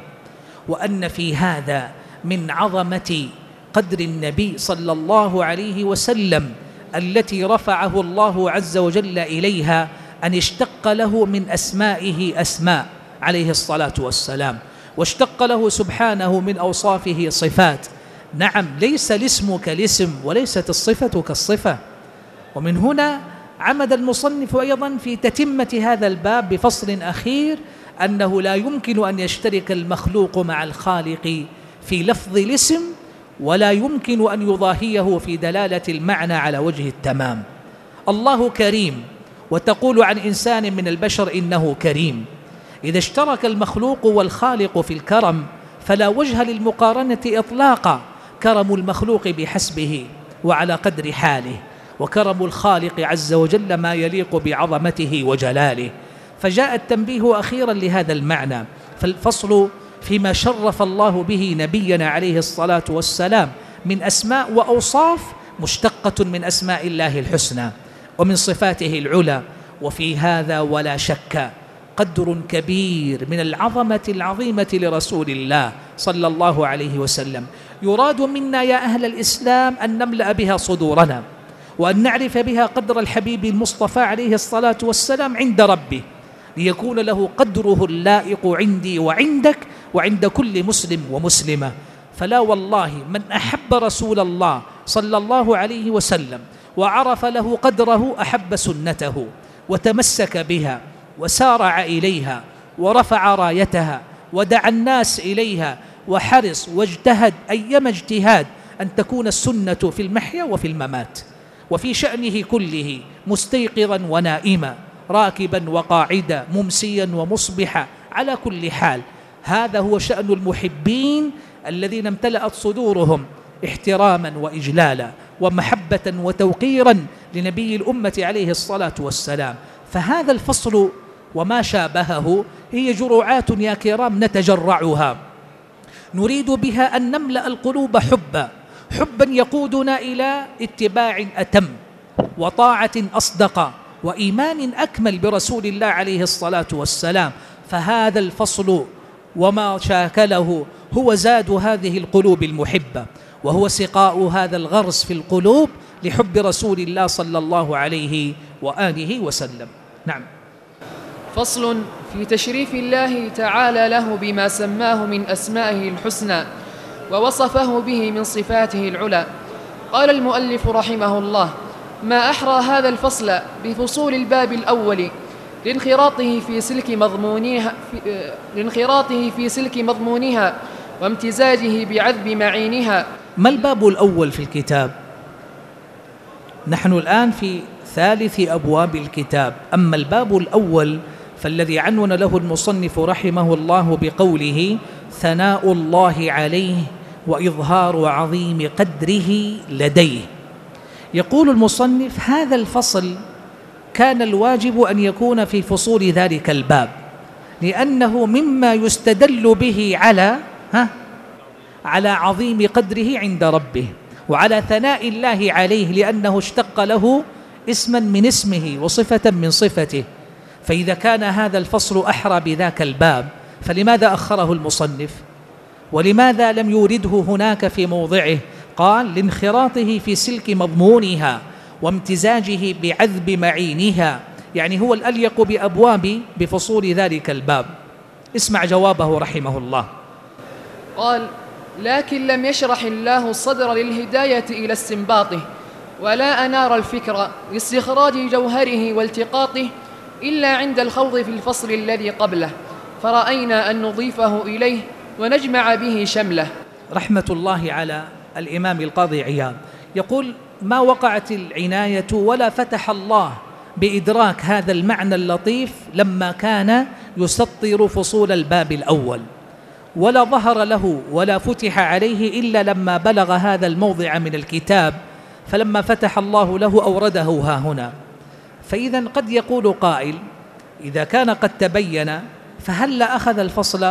وأن في هذا من عظمة قدر النبي صلى الله عليه وسلم التي رفعه الله عز وجل إليها أن اشتق له من أسمائه أسماء عليه الصلاة والسلام، واشتق له سبحانه من أوصافه صفات. نعم، ليس الاسم كالاسم وليست الصفة كالصفة. ومن هنا عمد المصنف أيضا في تتمة هذا الباب بفصل أخير أنه لا يمكن أن يشترك المخلوق مع الخالق في لفظ الاسم، ولا يمكن أن يضاهيه في دلالة المعنى على وجه التمام. الله كريم، وتقول عن إنسان من البشر إنه كريم. إذا اشترك المخلوق والخالق في الكرم فلا وجه للمقارنة إطلاقا. كرم المخلوق بحسبه وعلى قدر حاله، وكرم الخالق عز وجل ما يليق بعظمته وجلاله. فجاء التنبيه أخيرا لهذا المعنى. فالفصل فيما شرف الله به نبينا عليه الصلاة والسلام من أسماء وأوصاف مشتقة من أسماء الله الحسنى ومن صفاته العلى. وفي هذا ولا شك قدر كبير من العظمة العظيمة لرسول الله صلى الله عليه وسلم. يراد منا يا أهل الإسلام أن نملأ بها صدورنا، وأن نعرف بها قدر الحبيب المصطفى عليه الصلاة والسلام عند ربه، ليكون له قدره اللائق عندي وعندك وعند كل مسلم ومسلمة. فلا والله من أحب رسول الله صلى الله عليه وسلم وعرف له قدره أحب سنته وتمسك بها وسارع إليها ورفع رايتها ودعا الناس إليها وحرص واجتهد أيما اجتهاد أن تكون السنة في المحيا وفي الممات وفي شأنه كله، مستيقظا ونائما، راكبا وقاعدا، ممسيا ومصبحا، على كل حال. هذا هو شأن المحبين الذين امتلأت صدورهم احتراما وإجلالا ومحبة وتوقيرا لنبي الأمة عليه الصلاة والسلام. فهذا الفصل وما شابهه هي جرعات يا كرام نتجرعها، نريد بها أن نملأ القلوب حبا، حبا يقودنا إلى اتباع أتم وطاعة أصدق وإيمان أكمل برسول الله عليه الصلاة والسلام. فهذا الفصل وما شاكله هو زاد هذه القلوب المحبة، وهو سقاء هذا الغرس في القلوب لحب رسول الله صلى الله عليه وآله وسلم. نعم. فصل في تشريف الله تعالى له بما سماه من أسمائه الحسنى ووصفه به من صفاته العلى. قال المؤلف رحمه الله: ما أحرى هذا الفصل بفصول الباب الأول لانخراطه في سلك مضمونها في لانخراطه في سلك مضمونها وامتزاجه بعذب معينها. ما الباب الأول في الكتاب؟ نحن الآن في ثالث أبواب الكتاب. أما الباب الأول فالذي عنون له المصنف رحمه الله بقوله: ثناء الله عليه وإظهار عظيم قدره لديه. يقول المصنف: هذا الفصل كان الواجب أن يكون في فصول ذلك الباب، لأنه مما يستدل به على ها على عظيم قدره عند ربه، وعلى ثناء الله عليه، لأنه اشتق له اسما من اسمه وصفة من صفته. فإذا كان هذا الفصل أحرى بذاك الباب فلماذا أخره المصنف؟ ولماذا لم يورده هناك في موضعه؟ قال: لانخراطه في سلك مضمونها وامتزاجه بعذب معينها، يعني هو الأليق بأبواب بفصول ذلك الباب. اسمع جوابه رحمه الله. قال: لكن لم يشرح الله الصدر للهداية إلى استنباطه، ولا أنار الفكر لاستخراج جوهره والتقاطه إلا عند الخوض في الفصل الذي قبله، فرأينا أن نضيفه إليه ونجمع به شمله. رحمة الله على الإمام القاضي عياض يقول: ما وقعت العناية ولا فتح الله بإدراك هذا المعنى اللطيف لما كان يسطر فصول الباب الأول، ولا ظهر له ولا فتح عليه إلا لما بلغ هذا الموضع من الكتاب، فلما فتح الله له أورده ها هنا. فإذا قد يقول قائل: إذا كان قد تبين فهل أخذ الفصل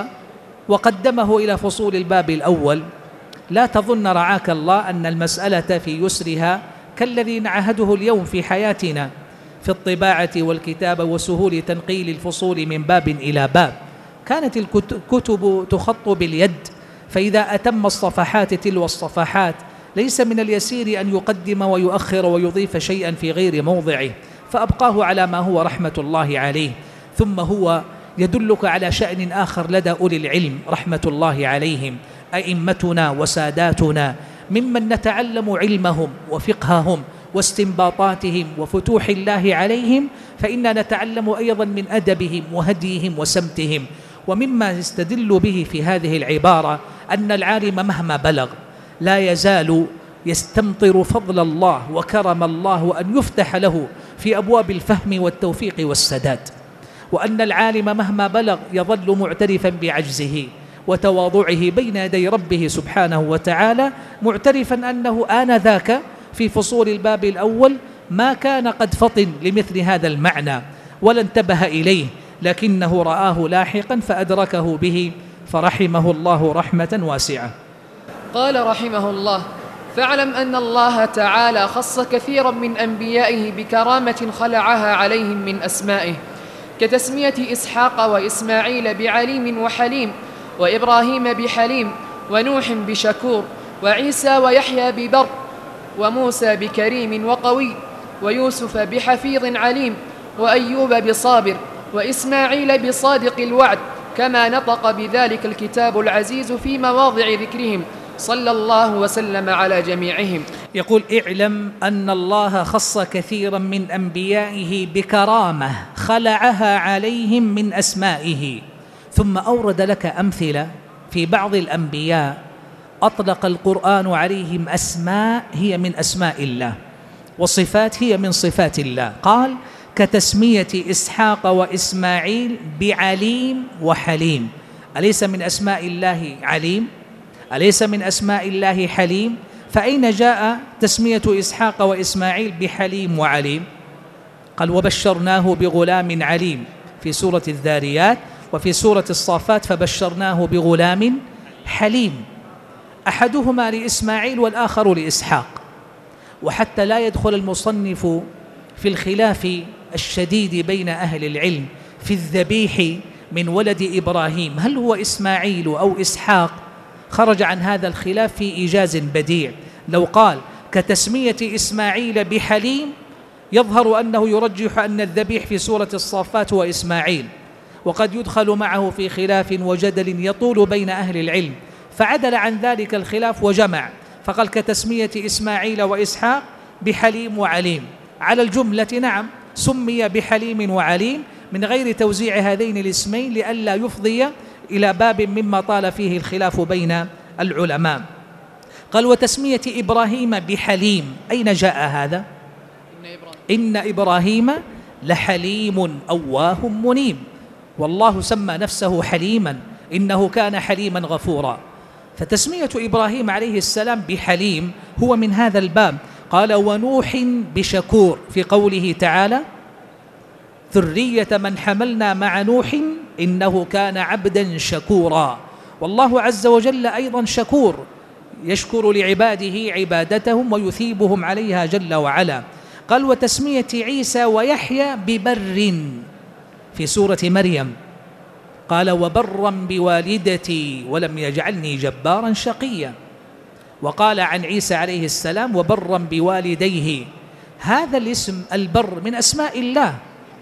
وقدمه إلى فصول الباب الأول؟ لا تظن رعاك الله أن المسألة في يسرها كالذي نعهده اليوم في حياتنا في الطباعة والكتابة وسهول تنقيل الفصول من باب إلى باب. كانت الكتب تخط باليد، فإذا أتم الصفحات تلو الصفحات ليس من اليسير أن يقدم ويؤخر ويضيف شيئا في غير موضعه، فأبقاه على ما هو رحمة الله عليه. ثم هو يدلك على شأن آخر لدى أولي العلم رحمة الله عليهم، أئمتنا وساداتنا ممن نتعلم علمهم وفقههم واستنباطاتهم وفتوح الله عليهم، فإننا نتعلم أيضا من أدبهم وهديهم وسمتهم. ومما يستدل به في هذه العبارة أن العالم مهما بلغ لا يزال يستمطر فضل الله وكرم الله وأن يفتح له في أبواب الفهم والتوفيق والسداد، وأن العالم مهما بلغ يظل معترفا بعجزه وتواضعه بين يدي ربه سبحانه وتعالى، معترفا أنه آنذاك في فصول الباب الأول ما كان قد فطن لمثل هذا المعنى ولا انتبه إليه، لكنه رآه لاحقا فأدركه به فرحمه الله رحمة واسعة. قال رحمه الله: فاعلم أن الله تعالى خص كثيرا من أنبيائه بكرامة خلعها عليهم من أسمائه، كتسمية إسحاق وإسماعيل بعليم وحليم، وإبراهيم بحليم، ونوح بشكور، وعيسى ويحيى ببر، وموسى بكريم وقوي، ويوسف بحفيظ عليم، وأيوب بصابر، وإسماعيل بصادق الوعد، كما نطق بذلك الكتاب العزيز في مواضع ذكرهم، صلى الله وسلم على جميعهم. يقول: اعلم أن الله خص كثيرا من أنبيائه بكرامة خلعها عليهم من أسمائه، ثم أورد لك أمثلة في بعض الأنبياء أطلق القرآن عليهم أسماء هي من أسماء الله وصفات هي من صفات الله. قال: كتسمية إسحاق وإسماعيل بعليم وحليم. أليس من أسماء الله عليم؟ أليس من أسماء الله حليم؟ فأين جاء تسمية إسحاق وإسماعيل بحليم وعليم؟ قال: وبشرناه بغلام عليم في سورة الذاريات، وفي سورة الصافات فبشرناه بغلام حليم. أحدهما لإسماعيل والآخر لإسحاق. وحتى لا يدخل المصنف في الخلاف الشديد بين أهل العلم في الذبيح من ولد إبراهيم هل هو إسماعيل أو إسحاق، خرج عن هذا الخلاف في إيجاز بديع. لو قال: كتسمية إسماعيل بحليم، يظهر أنه يرجح أن الذبيح في سورة الصافات هو إسماعيل، وقد يدخل معه في خلاف وجدل يطول بين أهل العلم، فعدل عن ذلك الخلاف وجمع، فقال: كتسمية إسماعيل وإسحاق بحليم وعليم. على الجملة نعم سمي بحليم وعليم من غير توزيع هذين الاسمين لئلا يفضي إلى باب مما طال فيه الخلاف بين العلماء. قال: وتسمية إبراهيم بحليم، أين جاء هذا؟ إن إبراهيم لحليم أواه منيب، والله سمى نفسه حليما، إنه كان حليما غفورا. فتسمية إبراهيم عليه السلام بحليم هو من هذا الباب. قال: ونوح بشكور في قوله تعالى: ذرية من حملنا مع نوح إنه كان عبدا شكورا. والله عز وجل أيضا شكور، يشكر لعباده عبادتهم ويثيبهم عليها جل وعلا. قال: وتسمية عيسى ويحيى ببر في سورة مريم، قال: وبرا بوالدتي ولم يجعلني جبارا شقيا. وقال عن عيسى عليه السلام: وبرا بوالديه. هذا الاسم البر من أسماء الله،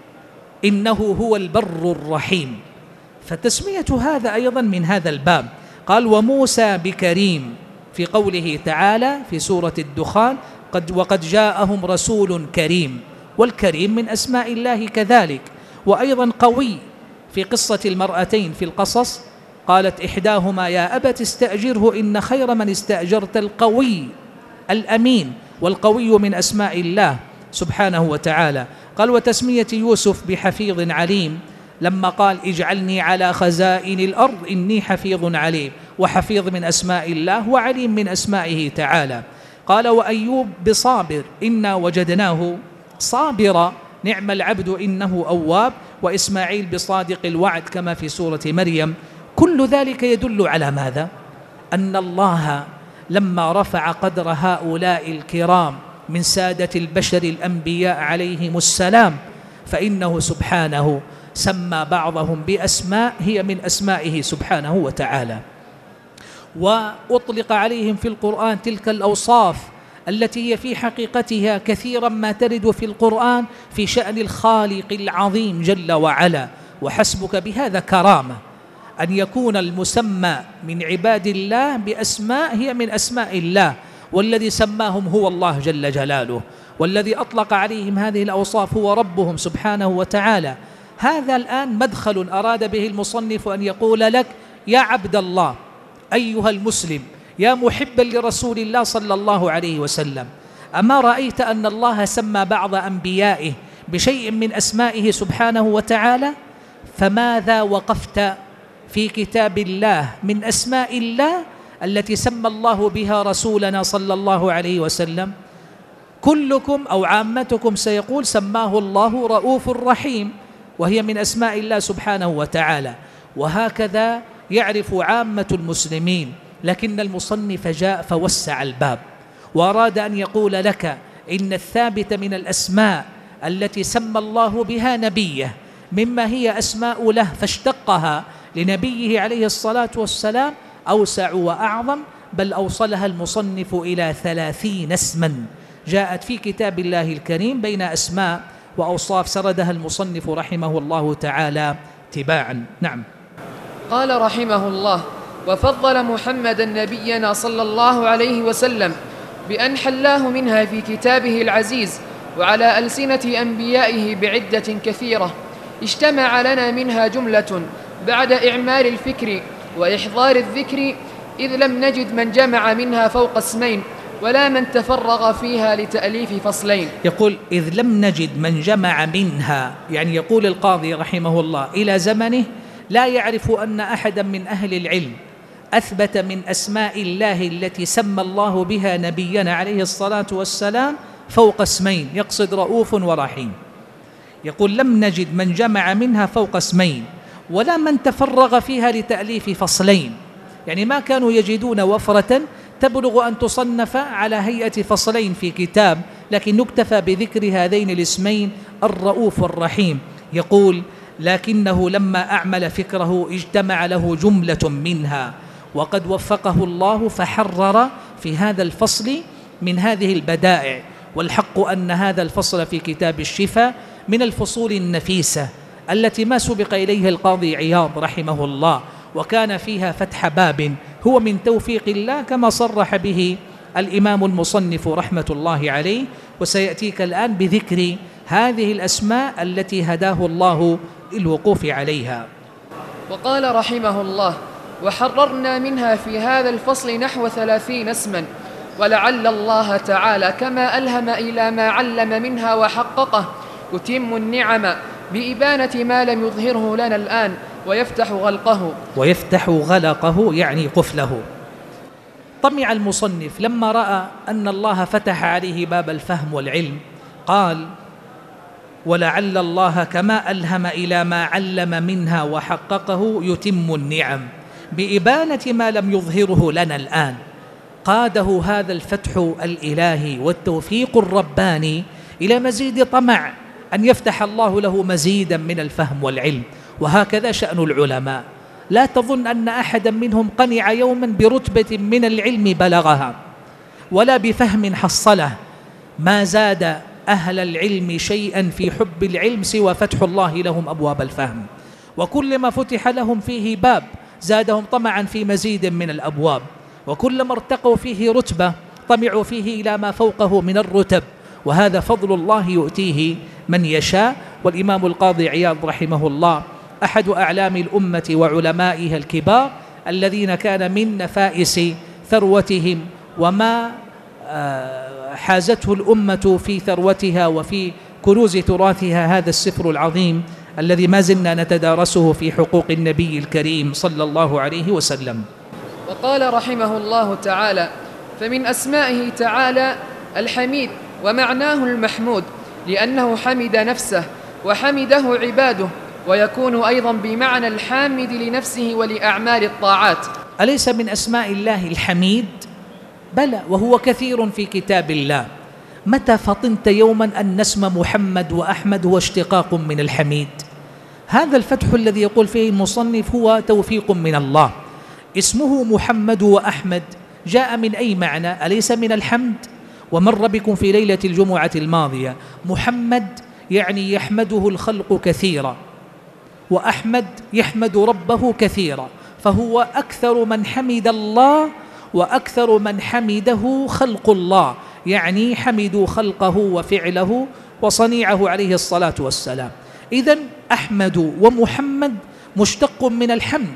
إنه هو البر الرحيم، فتسمية هذا أيضا من هذا الباب. قال: وموسى بكريم في قوله تعالى في سورة الدخان: قد وقد جاءهم رسول كريم، والكريم من أسماء الله كذلك. وأيضا قوي، في قصة المرأتين في القصص قالت إحداهما يا أبت استأجره إن خير من استأجرت القوي الأمين، والقوي من أسماء الله سبحانه وتعالى. قال وتسمية يوسف بحفيظ عليم لما قال اجعلني على خزائن الأرض إني حفيظ عليم، وحفيظ من أسماء الله وعليم من أسمائه تعالى. قال وأيوب بصابر إنا وجدناه صابرا نعم العبد إنه أواب، وإسماعيل بصادق الوعد كما في سورة مريم. كل ذلك يدل على ماذا؟ أن الله لما رفع قدر هؤلاء الكرام من سادة البشر الأنبياء عليهم السلام، فإنه سبحانه سمى بعضهم بأسماء هي من أسمائه سبحانه وتعالى، وأطلق عليهم في القرآن تلك الأوصاف التي هي في حقيقتها كثيرا ما ترد في القرآن في شأن الخالق العظيم جل وعلا. وحسبك بهذا كرامة أن يكون المسمى من عباد الله بأسماء هي من أسماء الله، والذي سماهم هو الله جل جلاله، والذي أطلق عليهم هذه الأوصاف هو ربهم سبحانه وتعالى. هذا الآن مدخل أراد به المصنف أن يقول لك يا عبد الله أيها المسلم يا محبا لرسول الله صلى الله عليه وسلم، أما رأيت أن الله سمى بعض أنبيائه بشيء من أسمائه سبحانه وتعالى؟ فماذا وقفت في كتاب الله من أسماء الله التي سمى الله بها رسولنا صلى الله عليه وسلم؟ كلكم أو عامتكم سيقول سماه الله رؤوف رحيم، وهي من أسماء الله سبحانه وتعالى. وهكذا يعرف عامة المسلمين، لكن المصنف جاء فوسع الباب وأراد أن يقول لك إن الثابت من الأسماء التي سمى الله بها نبيه مما هي أسماء له فاشتقها لنبيه عليه الصلاة والسلام أوسع وأعظم، بل أوصلها المصنف إلى ثلاثين اسما جاءت في كتاب الله الكريم بين أسماء وأوصاف سردها المصنف رحمه الله تعالى تباعا. نعم. قال رحمه الله: وفضل محمدا نبينا صلى الله عليه وسلم بأن حلاه منها في كتابه العزيز وعلى ألسنة أنبيائه بعدة كثيرة، اجتمع لنا منها جملة بعد إعمال الفكر وإحضار الذكر، إذ لم نجد من جمع منها فوق اسمين ولا من تفرغ فيها لتأليف فصلين. يقول إذ لم نجد من جمع منها، يعني يقول القاضي رحمه الله إلى زمنه لا يعرف أن أحدا من أهل العلم أثبت من أسماء الله التي سمى الله بها نبينا عليه الصلاة والسلام فوق اسمين، يقصد رؤوف ورحيم. يقول لم نجد من جمع منها فوق اسمين ولا من تفرغ فيها لتأليف فصلين، يعني ما كانوا يجدون وفرة تبلغ أن تصنف على هيئة فصلين في كتاب، لكن نكتفى بذكر هذين الاسمين الرؤوف والرحيم. يقول لكنه لما أعمل فكره اجتمع له جملة منها، وقد وفقه الله فحرر في هذا الفصل من هذه البدائع. والحق أن هذا الفصل في كتاب الشفاء من الفصول النفيسة التي ما سبق إليها القاضي عياض رحمه الله، وكان فيها فتح باب هو من توفيق الله كما صرح به الإمام المصنف رحمة الله عليه. وسيأتيك الآن بذكر هذه الأسماء التي هداه الله للوقوف عليها. وقال رحمه الله: وحررنا منها في هذا الفصل نحو ثلاثين اسما، ولعل الله تعالى كما ألهم إلى ما علم منها وحققه يتم النعم بإبانة ما لم يظهره لنا الآن ويفتح غلقه ويفتح غلقه يعني قفله. طمع المصنف لما رأى أن الله فتح عليه باب الفهم والعلم، قال ولعل الله كما ألهم إلى ما علم منها وحققه يتم النعم بإبانة ما لم يظهره لنا الآن. قاده هذا الفتح الإلهي والتوفيق الرباني إلى مزيد طمع أن يفتح الله له مزيدا من الفهم والعلم. وهكذا شأن العلماء، لا تظن أن أحدا منهم قنع يوما برتبة من العلم بلغها ولا بفهم حصله، ما زاد أهل العلم شيئا في حب العلم سوى فتح الله لهم أبواب الفهم، وكلما فتح لهم فيه باب زادهم طمعا في مزيد من الأبواب، وكلما ارتقوا فيه رتبة طمعوا فيه إلى ما فوقه من الرتب، وهذا فضل الله يؤتيه من يشاء. والإمام القاضي عياض رحمه الله أحد أعلام الأمة وعلمائها الكبار الذين كان من نفائس ثروتهم وما حازته الأمة في ثروتها وفي كنوز تراثها هذا السفر العظيم الذي ما زلنا نتدارسه في حقوق النبي الكريم صلى الله عليه وسلم. وقال رحمه الله تعالى: فمن أسمائه تعالى الحميد، ومعناه المحمود، لأنه حمد نفسه وحمده عباده، ويكون أيضا بمعنى الحامد لنفسه ولأعمال الطاعات. أليس من أسماء الله الحميد؟ بلى، وهو كثير في كتاب الله. متى فطنت يوما أن اسم محمد وأحمد هو اشتقاق من الحميد؟ هذا الفتح الذي يقول فيه المصنف هو توفيق من الله. اسمه محمد وأحمد جاء من أي معنى؟ أليس من الحمد؟ ومر بكم في ليلة الجمعة الماضية محمد يعني يحمده الخلق كثيرا، وأحمد يحمد ربه كثيرا، فهو أكثر من حمد الله وأكثر من حمده خلق الله، يعني حمدوا خلقه وفعله وصنيعه عليه الصلاة والسلام. إذن أحمد ومحمد مشتق من الحمد،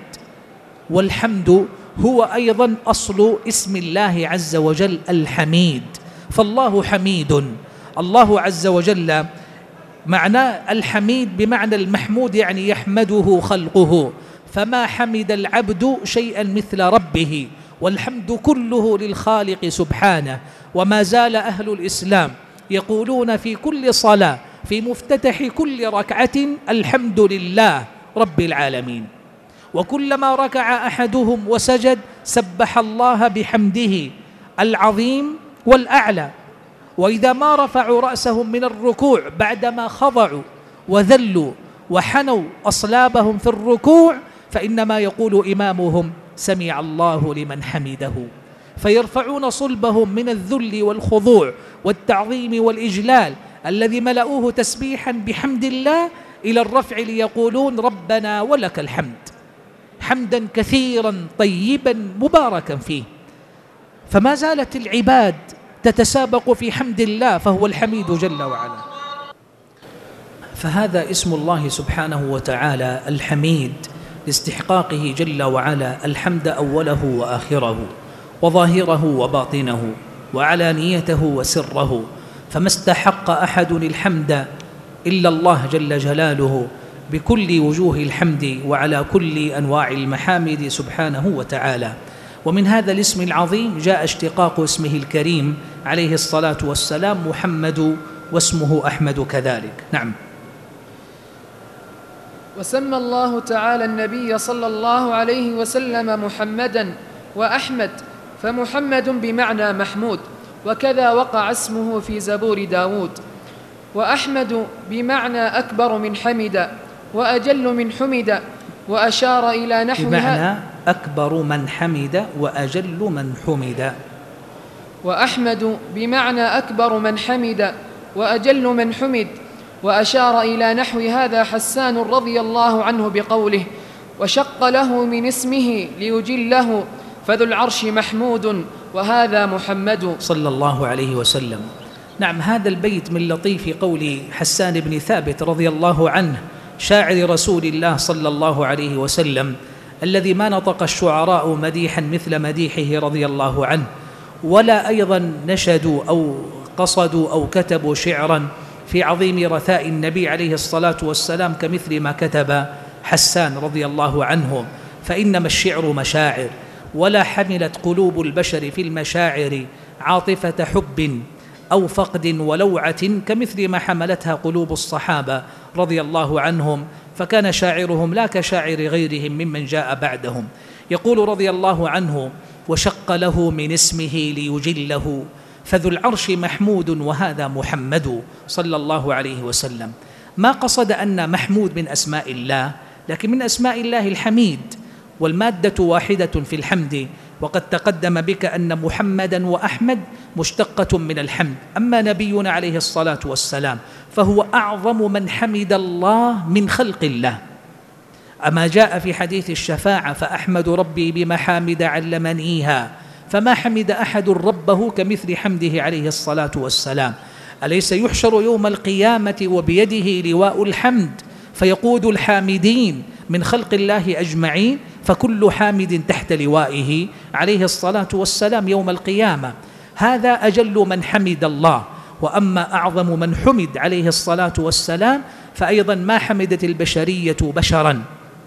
والحمد هو أيضا أصل اسم الله عز وجل الحميد، فالله حميد. الله عز وجل معنى الحميد بمعنى المحمود، يعني يحمده خلقه، فما حمد العبد شيئا مثل ربه، والحمد كله للخالق سبحانه. وما زال أهل الإسلام يقولون في كل صلاة في مفتتح كل ركعة الحمد لله رب العالمين، وكلما ركع أحدهم وسجد سبح الله بحمده العظيم والأعلى. وإذا ما رفعوا رأسهم من الركوع بعدما خضعوا وذلوا وحنوا أصلابهم في الركوع فإنما يقول إمامهم سمع الله لمن حمده، فيرفعون صلبهم من الذل والخضوع والتعظيم والإجلال الذي ملأوه تسبيحا بحمد الله إلى الرفع ليقولون ربنا ولك الحمد، حمدا كثيرا طيبا مباركا فيه. فما زالت العباد تتسابق في حمد الله، فهو الحميد جل وعلا. فهذا اسم الله سبحانه وتعالى الحميد لاستحقاقه جل وعلا الحمد أوله وآخره وظاهره وباطنه وعلانيته وسره، فما استحق أحد الحمد إلا الله جل جلاله بكل وجوه الحمد وعلى كل أنواع المحامد سبحانه وتعالى. ومن هذا الاسم العظيم جاء اشتقاق اسمه الكريم عليه الصلاة والسلام محمد، واسمه أحمد كذلك. نعم. وسمى الله تعالى النبي صلى الله عليه وسلم محمدا وأحمد، فمحمد بمعنى محمود، وكذا وقع اسمه في زبور داود. وأحمد بمعنى أكبر من حمد وأجل من حمد، وأشار إلى نحو بمعنى أكبر من حمد وأجل من حمد. وأحمد بمعنى أكبر من حمد وأجل من حمد، وأشار إلى نحو هذا حسان رضي الله عنه بقوله: وشق له من اسمه ليجله فذو العرش محمود وهذا محمد صلى الله عليه وسلم. نعم، هذا البيت من لطيف قول حسان بن ثابت رضي الله عنه شاعر رسول الله صلى الله عليه وسلم، الذي ما نطق الشعراء مديحا مثل مديحه رضي الله عنه، ولا أيضا نشدوا أو قصدوا أو كتبوا شعرا في عظيم رثاء النبي عليه الصلاة والسلام كمثل ما كتب حسان رضي الله عنه. فإنما الشعر مشاعر، ولا حملت قلوب البشر في المشاعر عاطفة حب أو فقد ولوعة كمثل ما حملتها قلوب الصحابة رضي الله عنهم، فكان شاعرهم لا كشاعر غيرهم ممن جاء بعدهم. يقول رضي الله عنه: وشق له من اسمه ليجله فذو العرش محمود وهذا محمد صلى الله عليه وسلم. ما قصد أن محمود من أسماء الله، لكن من أسماء الله الحميد، والمادة واحدة في الحمد. وقد تقدم بك أن محمدا وأحمد مشتقة من الحمد. أما نبينا عليه الصلاة والسلام فهو أعظم من حمد الله من خلق الله. أما جاء في حديث الشفاعة: فأحمد ربي بمحامد علمنيها فما حمد أحد ربه كمثل حمده عليه الصلاة والسلام. أليس يحشر يوم القيامة وبيده لواء الحمد فيقود الحامدين من خلق الله أجمعين، فكل حامد تحت لوائه عليه الصلاة والسلام يوم القيامة. هذا أجل من حمد الله. وأما أعظم من حمد عليه الصلاة والسلام فأيضا ما حمدت البشرية بشرا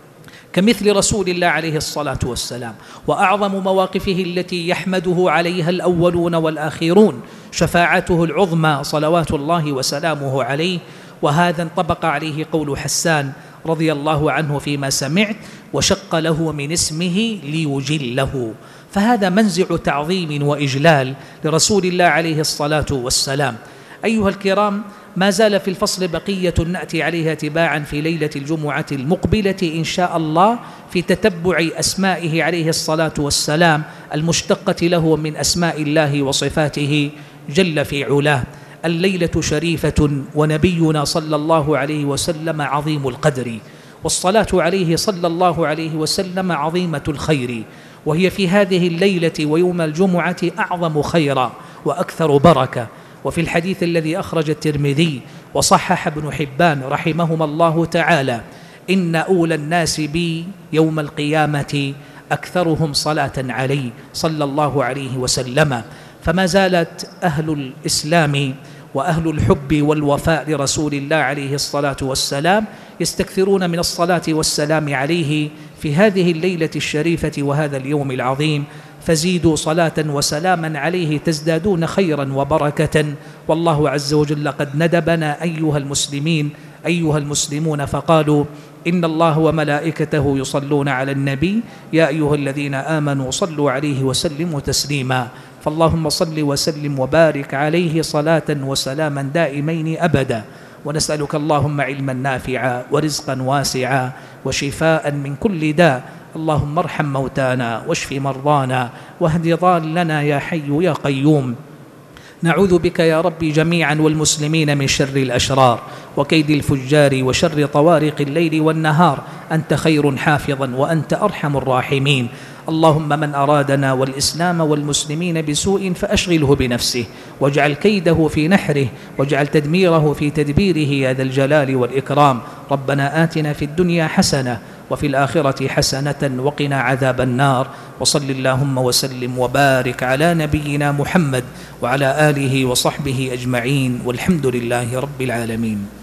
كمثل رسول الله عليه الصلاة والسلام. وأعظم مواقفه التي يحمده عليها الأولون والآخرون شفاعته العظمى صلوات الله وسلامه عليه. وهذا انطبق عليه قول حسان رضي الله عنه فيما سمعت: وشق له من اسمه ليجله. فهذا منزع تعظيم وإجلال لرسول الله عليه الصلاة والسلام. أيها الكرام، ما زال في الفصل بقية نأتي عليها تباعا في ليلة الجمعة المقبلة إن شاء الله في تتبع أسمائه عليه الصلاة والسلام المشتقة له من أسماء الله وصفاته جل في علاه. الليلة شريفة ونبينا صلى الله عليه وسلم عظيم القدر، والصلاة عليه صلى الله عليه وسلم عظيمة الخير، وهي في هذه الليلة ويوم الجمعة أعظم خيرا وأكثر بركة. وفي الحديث الذي أخرج الترمذي وصحح ابن حبان رحمهما الله تعالى: إن أولى الناس بي يوم القيامة أكثرهم صلاة علي صلى الله عليه وسلم. فما زالت أهل الإسلام وأهل الحب والوفاء لرسول الله عليه الصلاة والسلام يستكثرون من الصلاة والسلام عليه في هذه الليلة الشريفة وهذا اليوم العظيم. فزيدوا صلاة وسلاما عليه تزدادون خيرا وبركة. والله عز وجل قد ندبنا أيها المسلمين أيها المسلمون فقالوا: إن الله وملائكته يصلون على النبي يا أيها الذين آمنوا صلوا عليه وسلموا تسليما. فاللهم صل وسلم وبارك عليه صلاة وسلاما دائمين أبدا. ونسألك اللهم علما نافعا ورزقا واسعا وشفاء من كل داء. اللهم ارحم موتانا واشف مرضانا واهد ضالنا يا حي يا قيوم. نعوذ بك يا ربي جميعا والمسلمين من شر الأشرار وكيد الفجار وشر طوارق الليل والنهار. أنت خير حافظا وأنت أرحم الراحمين. اللهم من أرادنا والإسلام والمسلمين بسوء فأشغله بنفسه واجعل كيده في نحره واجعل تدميره في تدبيره يا ذا الجلال والإكرام. ربنا آتنا في الدنيا حسنة وفي الآخرة حسنة وقنا عذاب النار. وصل اللهم وسلم وبارك على نبينا محمد وعلى آله وصحبه أجمعين، والحمد لله رب العالمين.